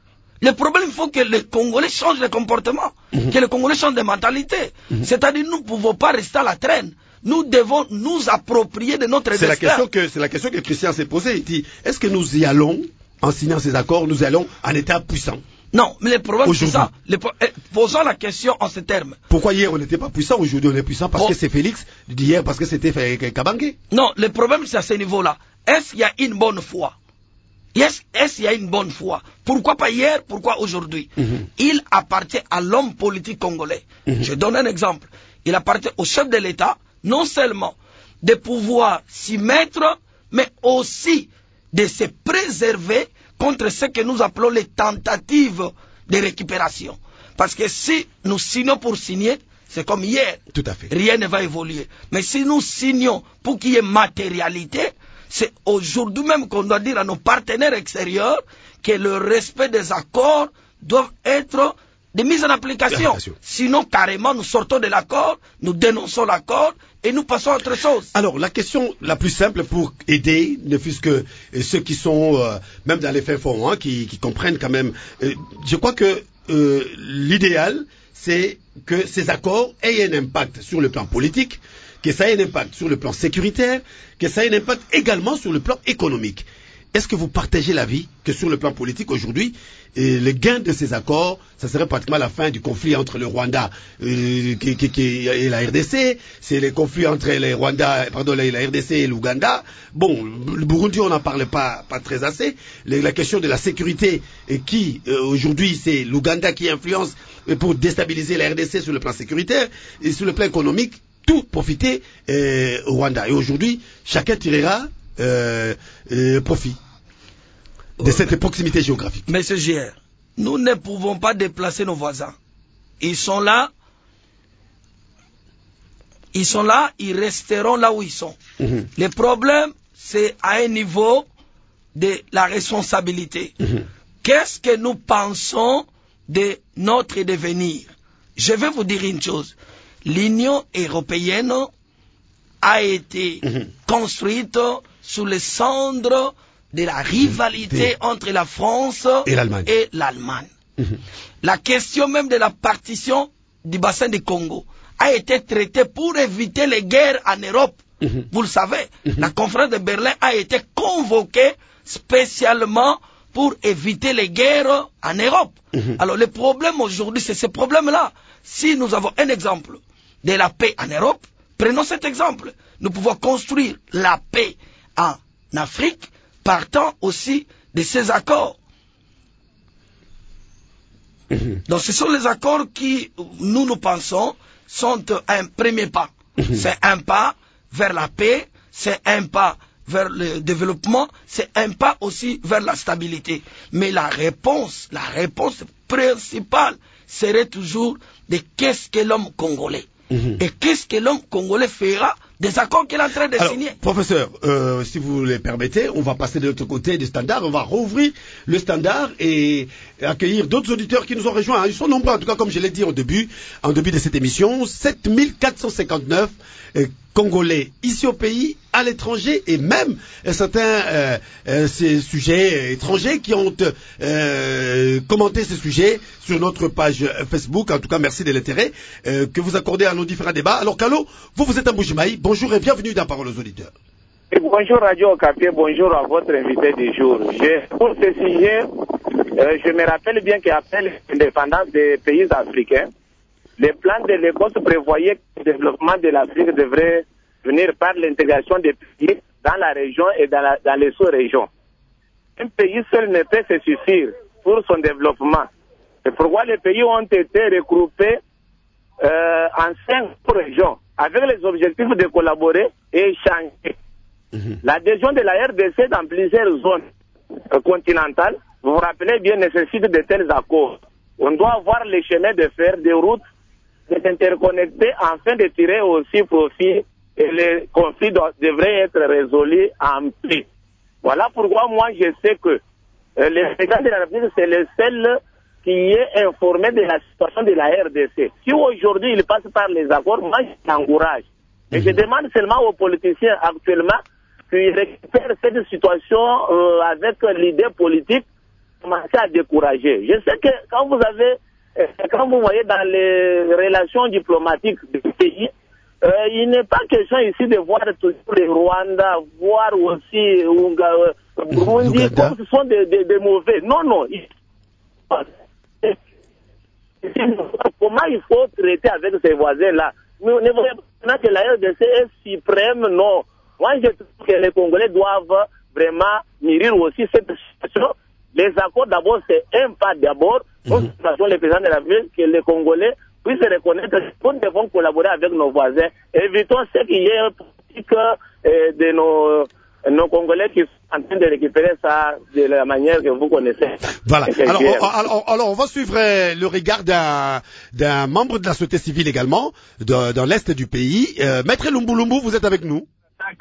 Speaker 6: Le problème, il faut que les Congolais changent de comportement, mm-hmm. que les Congolais changent de mentalité. Mm-hmm. C'est-à-dire, nous ne pouvons pas rester à la traîne. Nous devons nous approprier de notre destin.
Speaker 4: C'est la question que, c'est la question que Christian s'est posée. Il dit, est-ce que nous y allons, en signant ces accords, nous allons en état puissant?
Speaker 6: Non, mais le problème, c'est ça. Les, eh, posons la question en ces termes.
Speaker 4: Pourquoi hier on n'était pas puissant, aujourd'hui on est puissant? Parce bon. que c'est Félix, d'hier parce que c'était Kabangé?
Speaker 6: Non, le problème c'est à ce niveau-là. Est-ce qu'il y a une bonne foi? Est-ce est qu'il y a une bonne foi? Pourquoi pas hier? Pourquoi aujourd'hui? Mm-hmm. Il appartient à l'homme politique congolais. Mm-hmm. Je donne un exemple. Il appartient au chef de l'État, non seulement de pouvoir s'y mettre, mais aussi de se préserver contre ce que nous appelons les tentatives de récupération. Parce que si nous signons pour signer, c'est comme hier.
Speaker 4: Tout à fait.
Speaker 6: Rien ne va évoluer. Mais si nous signons pour qu'il y ait matérialité, c'est aujourd'hui même qu'on doit dire à nos partenaires extérieurs que le respect des accords doit être de mise en application. Sinon, carrément, nous sortons de l'accord, nous dénonçons l'accord et nous passons à autre chose.
Speaker 4: Alors, la question la plus simple pour aider, ne fût-ce que ceux qui sont, euh, même dans les fins fonds, hein, qui, qui comprennent quand même, euh, je crois que euh, l'idéal, c'est que ces accords aient un impact sur le plan politique, que ça ait un impact sur le plan sécuritaire, que ça ait un impact également sur le plan économique. Est-ce que vous partagez l'avis que sur le plan politique aujourd'hui, euh, le gain de ces accords, ça serait pratiquement la fin du conflit entre le Rwanda euh, qui, qui, qui, et la R D C, c'est le conflit entre les Rwanda, pardon, la, la R D C et l'Ouganda. Bon, le Burundi, on n'en parle pas, pas très assez. Le, la question de la sécurité, et qui euh, aujourd'hui, c'est l'Ouganda qui influence euh, pour déstabiliser la R D C sur le plan sécuritaire et sur le plan économique, tout profiter euh, au Rwanda. Et aujourd'hui, chacun tirera Euh, euh, profit de cette proximité géographique.
Speaker 6: Monsieur G R, nous ne pouvons pas déplacer nos voisins. Ils sont là, ils sont là, ils resteront là où ils sont. Mm-hmm. Le problème, c'est à un niveau de la responsabilité. Mm-hmm. Qu'est-ce que nous pensons de notre devenir? Je vais vous dire une chose. L'Union européenne a été mm-hmm. construite sous les cendres de la rivalité mmh. entre la France et l'Allemagne. Et l'Allemagne. Mmh. La question même de la partition du bassin du Congo a été traitée pour éviter les guerres en Europe. Mmh. Vous le savez, mmh. la conférence de Berlin a été convoquée spécialement pour éviter les guerres en Europe. Mmh. Alors le problème aujourd'hui, c'est ce problème-là. Si nous avons un exemple de la paix en Europe, prenons cet exemple. Nous pouvons construire la paix en Afrique, partant aussi de ces accords. Mmh. Donc ce sont les accords qui, nous nous pensons, sont un premier pas. Mmh. C'est un pas vers la paix, c'est un pas vers le développement, c'est un pas aussi vers la stabilité. Mais la réponse, la réponse principale serait toujours de qu'est-ce que l'homme congolais mmh. et qu'est-ce que l'homme congolais fera des accords qu'il est en train de
Speaker 4: Alors,
Speaker 6: signer.
Speaker 4: Professeur, euh, si vous le permettez, on va passer de l'autre côté du standard, on va rouvrir le standard et accueillir d'autres auditeurs qui nous ont rejoints. Ils sont nombreux, en tout cas, comme je l'ai dit au début, en début de cette émission, sept mille quatre cent cinquante-neuf euh, Congolais ici au pays, à l'étranger, et même euh, certains euh, euh, ces sujets étrangers qui ont euh, commenté ces sujets sur notre page Facebook. En tout cas, merci de l'intérêt euh, que vous accordez à nos différents débats. Alors, Kalo, vous, vous êtes à Mbujimaï. Bonjour et bienvenue dans Parole aux auditeurs.
Speaker 15: Et bonjour Radio Okapi, bonjour à votre invité du jour. Je, pour ce sujet, euh, je me rappelle bien qu'après l'indépendance des pays africains, les plans de l'Écosse prévoyaient que le développement de l'Afrique devrait venir par l'intégration des pays dans la région et dans, la, dans les sous-régions. Un pays seul ne peut se suffire pour son développement. C'est pourquoi les pays ont été regroupés euh, en cinq régions, avec les objectifs de collaborer et échanger. Mmh. L'adhésion de la R D C dans plusieurs zones euh, continentales, vous vous rappelez bien, nécessite de tels accords. On doit avoir les chemins de fer, des routes, de s'interconnecter afin de tirer aussi profit et les conflits doivent, devraient être résolus en paix. Voilà pourquoi moi je sais que euh, le président de la République, c'est le seul qui est informé de la situation de la R D C. Si aujourd'hui il passe par les accords, moi je l'encourage. Et mmh. je demande seulement aux politiciens actuellement qu'ils récupèrent cette situation euh, avec l'idée politique, commencer à décourager. Je sais que quand vous avez, euh, quand vous voyez dans les relations diplomatiques du pays, euh, il n'est pas question ici de voir toujours les Rwanda, voir aussi euh, Burundi, mmh. comme ce sont des, des, des mauvais. Non, non. Comment il faut traiter avec ces voisins-là? Nous ne voyons pas que la R D C est suprême, non. Moi, je trouve que les Congolais doivent vraiment mûrir aussi cette situation. Les accords, d'abord, c'est un pas d'abord. Nous, mm-hmm. les présidents de la ville, que les Congolais puissent reconnaître que nous devons collaborer avec nos voisins. Évitons ce qui est politique euh, de nos, nos Congolais qui sont en train de récupérer ça de la manière que vous connaissez.
Speaker 4: Voilà. Alors on, alors, alors, on va suivre le regard d'un, d'un membre de la société civile également, de, dans l'est du pays. Euh, Maître Lumbulumbu, vous êtes avec nous?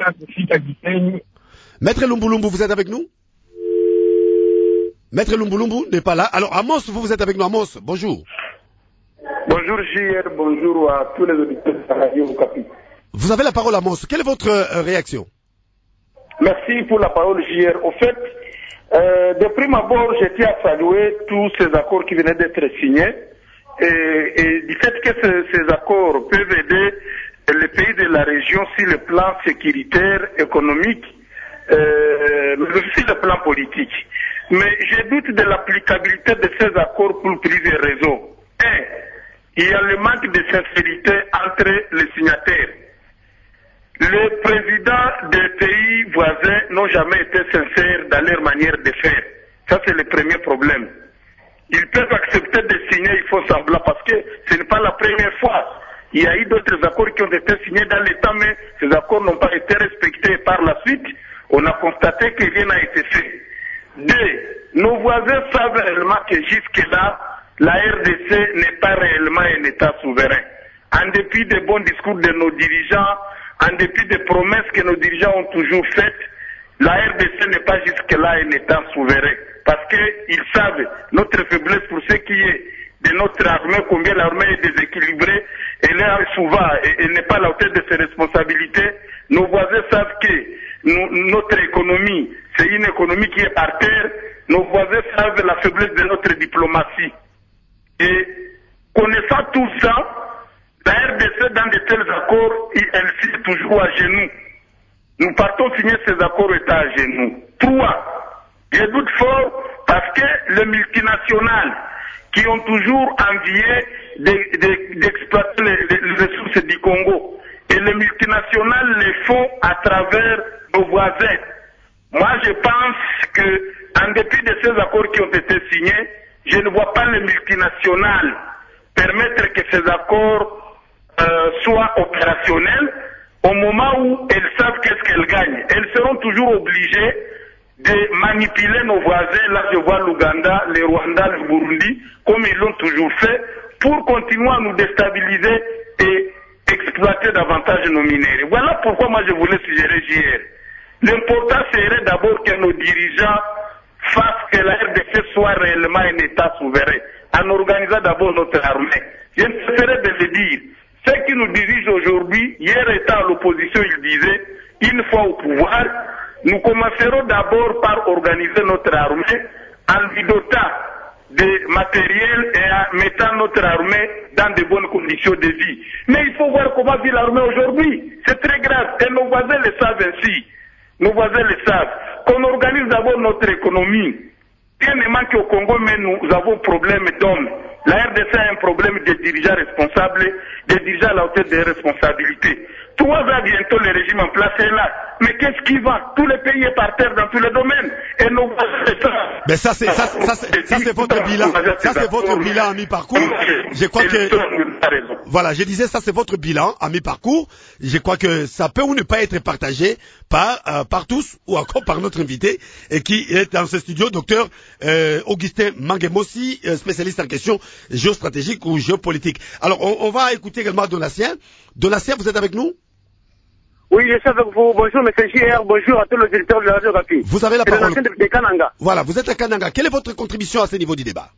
Speaker 4: Maître Lumbulumbu, vous êtes avec nous? Maître Lumbulumbu n'est pas là. Alors Amos, vous, vous êtes avec nous. Amos, bonjour.
Speaker 16: Bonjour J R, bonjour à tous les auditeurs de la radio Okapi.
Speaker 4: Vous avez la parole à Mons. Quelle est votre euh, réaction?
Speaker 16: Merci pour la parole J R. Au fait, euh, de prime abord, je tiens à saluer tous ces accords qui venaient d'être signés et, et du fait que ce, ces accords peuvent aider les pays de la région sur le plan sécuritaire, économique, euh, mais aussi le plan politique. Mais je doute de l'applicabilité de ces accords pour plusieurs raisons. Un, il y a le manque de sincérité entre les signataires. Les présidents des pays voisins n'ont jamais été sincères dans leur manière de faire. Ça, c'est le premier problème. Ils peuvent accepter de signer, il faut semblant, parce que ce n'est pas la première fois. Il y a eu d'autres accords qui ont été signés dans l'État, mais ces accords n'ont pas été respectés. Par la suite, on a constaté que rien n'a été fait. Deux, nos voisins savent réellement que jusque-là, la R D C n'est pas réellement un État souverain. En dépit des bons discours de nos dirigeants, en dépit des promesses que nos dirigeants ont toujours faites, la R D C n'est pas jusque-là un État souverain. Parce qu'ils savent notre faiblesse pour ce qui est de notre armée, combien l'armée est déséquilibrée, elle est souvent, elle n'est pas à la hauteur de ses responsabilités. Nos voisins savent que nous, notre économie, c'est une économie qui est par terre. Nos voisins savent la faiblesse de notre diplomatie. Et connaissant tout ça, la R D C dans de tels accords, elle signe toujours à genoux. Nous partons signer ces accords état à genoux. Trois, je doute fort parce que les multinationales qui ont toujours envié d'exploiter les, les ressources du Congo, et les multinationales les font à travers nos voisins. Moi, je pense que, en dépit de ces accords qui ont été signés, je ne vois pas les multinationales permettre que ces accords euh, soient opérationnels au moment où elles savent qu'est-ce qu'elles gagnent. Elles seront toujours obligées de manipuler nos voisins. Là, je vois l'Ouganda, le Rwanda, le Burundi, comme ils l'ont toujours fait, pour continuer à nous déstabiliser et exploiter davantage nos minéraux. Voilà pourquoi moi je voulais suggérer J R. L'important serait d'abord que nos dirigeants fassent que la R D C soit réellement un État souverain, en organisant d'abord notre armée. Je ne cesserai de le dire. Ceux qui nous dirigent aujourd'hui, hier étant à l'opposition, ils disaient, une fois au pouvoir, nous commencerons d'abord par organiser notre armée en lui dotant de matériel et en mettant notre armée dans de bonnes conditions de vie. Mais il faut voir comment vit l'armée aujourd'hui. C'est très grave. Et nos voisins le savent ainsi. Nos voisins le savent. Qu'on organise d'abord notre économie. Rien ne manque au Congo, mais nous avons un problème d'hommes. La R D C a un problème de dirigeants responsables, des dirigeants à la hauteur des responsabilités. Trois ans bientôt, le régime en place est là. Mais qu'est-ce qui va? Tous les pays est par terre dans tous les domaines. Et nos voisins, c'est ça.
Speaker 4: Mais ça, c'est, ça, ça, c'est, ça, c'est votre bilan. Ça, c'est votre bilan à mi-parcours. Je crois que, voilà, je disais, ça, c'est votre bilan à mi-parcours. Je crois que ça peut ou ne pas être partagé par, euh, par tous, ou encore par notre invité, et qui est dans ce studio, docteur euh, Augustin Mangemossi, euh, spécialiste en questions géostratégiques ou géopolitiques. Alors, on, on va écouter également Donatien. Donatien, vous êtes avec nous?
Speaker 17: Oui, je suis avec vous. Bonjour, monsieur J R. Bonjour à tous les auditeurs de la radio Okapi.
Speaker 4: Vous avez la parole.
Speaker 17: De, de Kananga.
Speaker 4: Voilà, vous êtes à Kananga. Quelle est votre contribution à ce niveau du débat?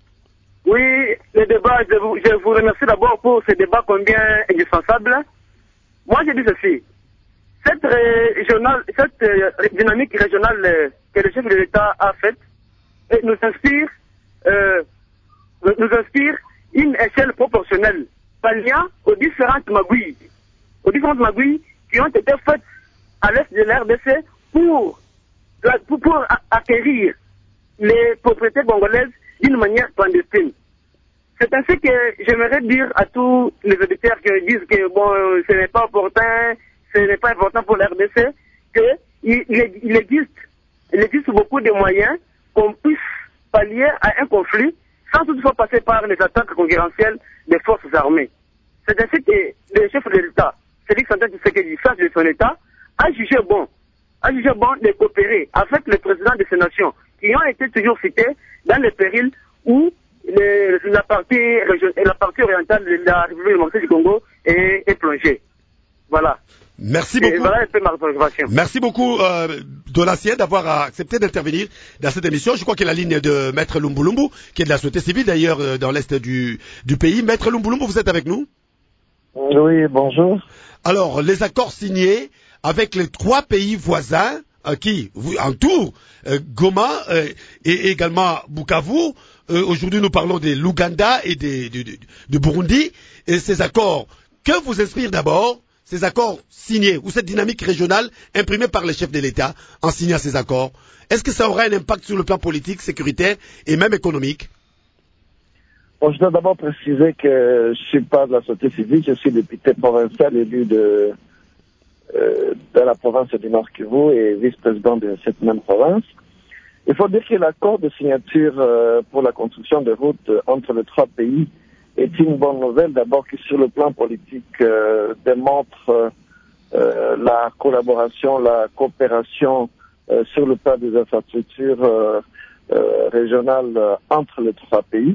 Speaker 17: Oui, le débat, je vous, je vous remercie d'abord pour ce débat combien indispensable. Moi, je dis ceci. Cette, régionale, cette euh, dynamique régionale euh, que le chef de l'État a faite nous inspire, euh, nous inspire une échelle proportionnelle, palliant aux différentes magouilles, aux différentes magouilles qui ont été faites à l'est de la R D C pour, pour, pour acquérir les propriétés congolaises d'une manière clandestine. C'est ainsi que j'aimerais dire à tous les auditeurs qui disent que bon, ce n'est pas opportun, ce n'est pas important pour la R D C, qu'il il existe, il existe beaucoup de moyens qu'on puisse pallier à un conflit sans toutefois passer par les attaques concurrentielles des forces armées. C'est ainsi que le chef de l'État, Félix Antoine Tshisekedi, chef de son État, a jugé bon, a jugé bon de coopérer avec les présidents de ces nations qui ont été toujours cités dans les périls où le, la, partie, la partie orientale de la République démocratique du Congo est, est plongée. Voilà.
Speaker 4: Merci
Speaker 17: Et
Speaker 4: beaucoup.
Speaker 17: voilà un peu ma préoccupation.
Speaker 4: Merci beaucoup euh, Donatien d'avoir accepté d'intervenir dans cette émission. Je crois qu'il y a la ligne de Maître Lumbulumbu, qui est de la société civile d'ailleurs euh, dans l'est du, du pays. Maître Lumbulumbu, vous êtes avec nous?
Speaker 18: Oui, bonjour.
Speaker 4: Alors, les accords signés avec les trois pays voisins euh, qui entourent euh, Goma euh, et également Bukavu. Euh, Aujourd'hui, nous parlons de l'Ouganda et de, de, de, de Burundi. Et ces accords, que vous inspirent d'abord ces accords signés ou cette dynamique régionale imprimée par les chefs de l'État en signant ces accords? Est-ce que ça aura un impact sur le plan politique, sécuritaire et même économique?
Speaker 18: Bon, je dois d'abord préciser que je suis pas de la société civile, je suis député provincial élu de, euh, de la province du Nord Kivu et vice-président de cette même province. Il faut dire que l'accord de signature euh, pour la construction de routes entre les trois pays est une bonne nouvelle, d'abord que sur le plan politique euh, démontre euh, la collaboration, la coopération euh, sur le plan des infrastructures euh, euh, régionales euh, entre les trois pays.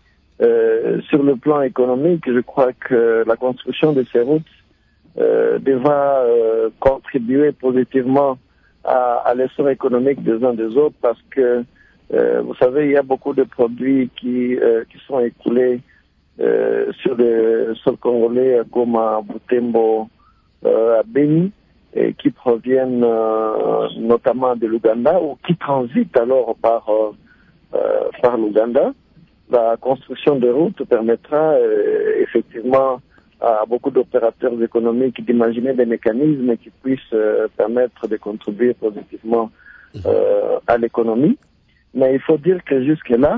Speaker 18: Euh, sur le plan économique, je crois que la construction de ces routes euh, devra euh, contribuer positivement à, à l'essor économique des uns des autres parce que, euh, vous savez, il y a beaucoup de produits qui, euh, qui sont écoulés euh, sur le sol congolais comme à Butembo, euh, à Beni, et qui proviennent euh, notamment de l'Ouganda ou qui transitent alors par, euh, euh, par l'Ouganda. La construction de routes permettra euh, effectivement à beaucoup d'opérateurs économiques d'imaginer des mécanismes qui puissent euh, permettre de contribuer positivement euh, à l'économie. Mais il faut dire que jusque-là,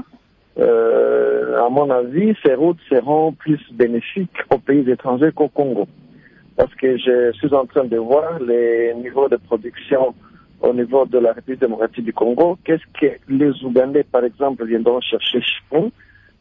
Speaker 18: euh, à mon avis, ces routes seront plus bénéfiques aux pays étrangers qu'au Congo. Parce que je suis en train de voir les niveaux de production au niveau de la République démocratique du Congo. Qu'est-ce que les Ougandais, par exemple, viendront chercher chez nous?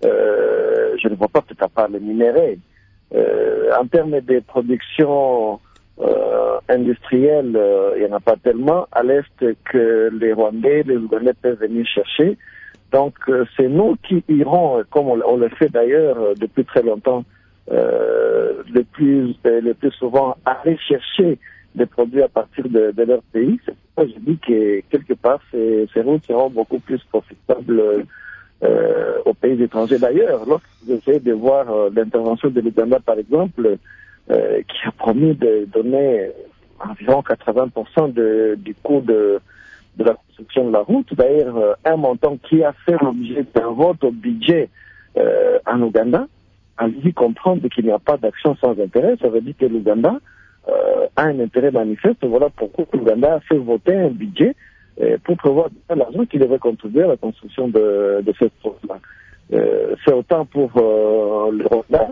Speaker 18: Euh, je ne vois pas peut-être à part les minéraux. Euh, en termes de production euh, industrielle, euh, il n'y en a pas tellement à l'Est que les Rwandais, les Ougandais peuvent venir chercher. Donc, euh, c'est nous qui irons, comme on, on le fait d'ailleurs euh, depuis très longtemps, euh, le plus, euh, le plus souvent, aller chercher des produits à partir de, de leur pays. C'est pourquoi je dis que quelque part, ces, ces routes seront beaucoup plus profitables euh, aux pays étrangers. D'ailleurs, lorsque vous essayez de voir euh, l'intervention de l'Ouganda, par exemple, euh, qui a promis de donner environ quatre-vingts pour cent de, du coût de, de la construction de la route, d'ailleurs, euh, un montant qui a fait l'objet d'un vote au budget euh, en Ouganda, a dit comprendre qu'il n'y a pas d'action sans intérêt. Ça veut dire que l'Ouganda euh, a un intérêt manifeste. Voilà pourquoi l'Ouganda a fait voter un budget euh, pour prévoir l'argent qui devrait contribuer à la construction de, de cette route-là. Euh, c'est autant pour euh, le Rwanda.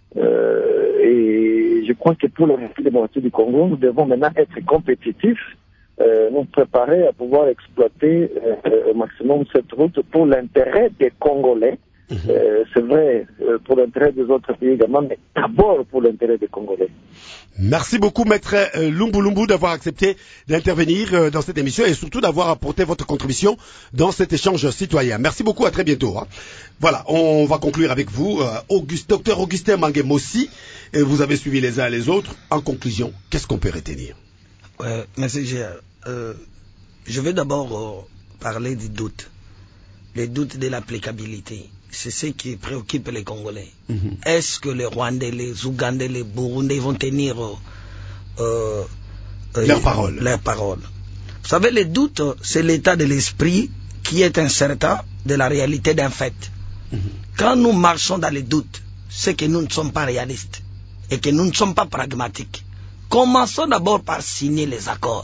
Speaker 18: Euh, et je crois que pour la République démocratique du Congo, nous devons maintenant être compétitifs, euh, nous préparer à pouvoir exploiter euh, au maximum cette route pour l'intérêt des Congolais. Euh, c'est vrai euh, pour l'intérêt des autres pays également, mais d'abord pour l'intérêt des Congolais.
Speaker 4: Merci beaucoup, Maître euh, Lumbulumbu, d'avoir accepté d'intervenir euh, dans cette émission et surtout d'avoir apporté votre contribution dans cet échange citoyen. Merci beaucoup, à très bientôt. Hein. Voilà, on va conclure avec vous, euh, Auguste, docteur Augustin Mangemossi, et vous avez suivi les uns et les autres. En conclusion, qu'est-ce qu'on peut retenir?
Speaker 6: Ouais, merci, Gérard. Euh, je vais d'abord euh, parler des doutes, les doutes de l'applicabilité. C'est ce qui préoccupe les Congolais. Mm-hmm. Est-ce que les Rwandais, les Ougandais, les Burundais vont tenir euh, euh,
Speaker 4: leurs paroles
Speaker 6: leur parole. Vous savez, les doutes, c'est l'état de l'esprit qui est incertain de la réalité d'un fait. Mm-hmm. Quand nous marchons dans les doutes, c'est que nous ne sommes pas réalistes et que nous ne sommes pas pragmatiques. Commençons d'abord par signer les accords.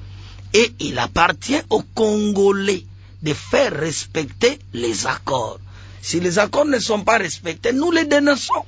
Speaker 6: Et il appartient aux Congolais de faire respecter les accords. Si les accords ne sont pas respectés, nous les dénonçons.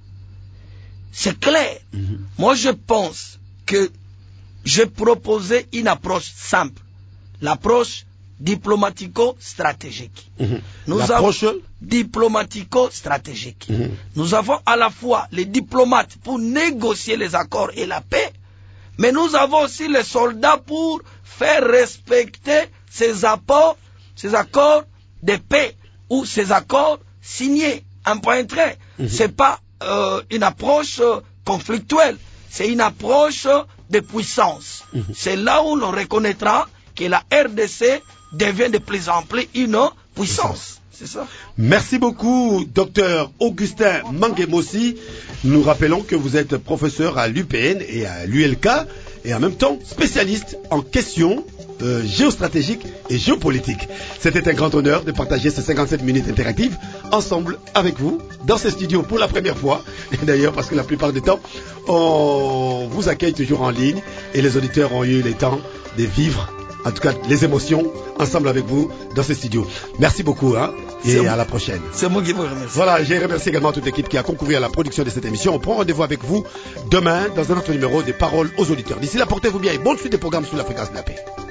Speaker 6: C'est clair. Mm-hmm. Moi, je pense que j'ai proposé une approche simple. L'approche diplomatico-stratégique. Mm-hmm. Nous
Speaker 4: l'approche
Speaker 6: avons diplomatico-stratégique. Mm-hmm. Nous avons à la fois les diplomates pour négocier les accords et la paix, mais nous avons aussi les soldats pour faire respecter ces apports, ces accords de paix ou ces accords signés, un point trait. Mm-hmm. C'est pas euh, une approche euh, conflictuelle, c'est une approche de puissance. Mm-hmm. C'est là où l'on reconnaîtra que la R D C devient de plus en plus une puissance. C'est ça.
Speaker 4: Merci beaucoup, docteur Augustin Manguemossi. Nous rappelons que vous êtes professeur à l'U P N et à l'U L K et en même temps spécialiste en questions euh, géostratégiques et géopolitiques. C'était un grand honneur de partager ces cinquante-sept minutes interactives ensemble avec vous dans ce studio pour la première fois. Et d'ailleurs, parce que la plupart du temps, on vous accueille toujours en ligne et les auditeurs ont eu le temps de vivre, en tout cas les émotions, ensemble avec vous dans ce studio. Merci beaucoup hein, et à la prochaine.
Speaker 6: C'est moi qui vous remercie.
Speaker 4: Voilà, j'ai remercié également toute l'équipe qui a concouru à la production de cette émission. On prend rendez-vous avec vous demain dans un autre numéro des Paroles aux auditeurs. D'ici là, portez-vous bien et bonne suite des programmes sous la fréquence de la paix.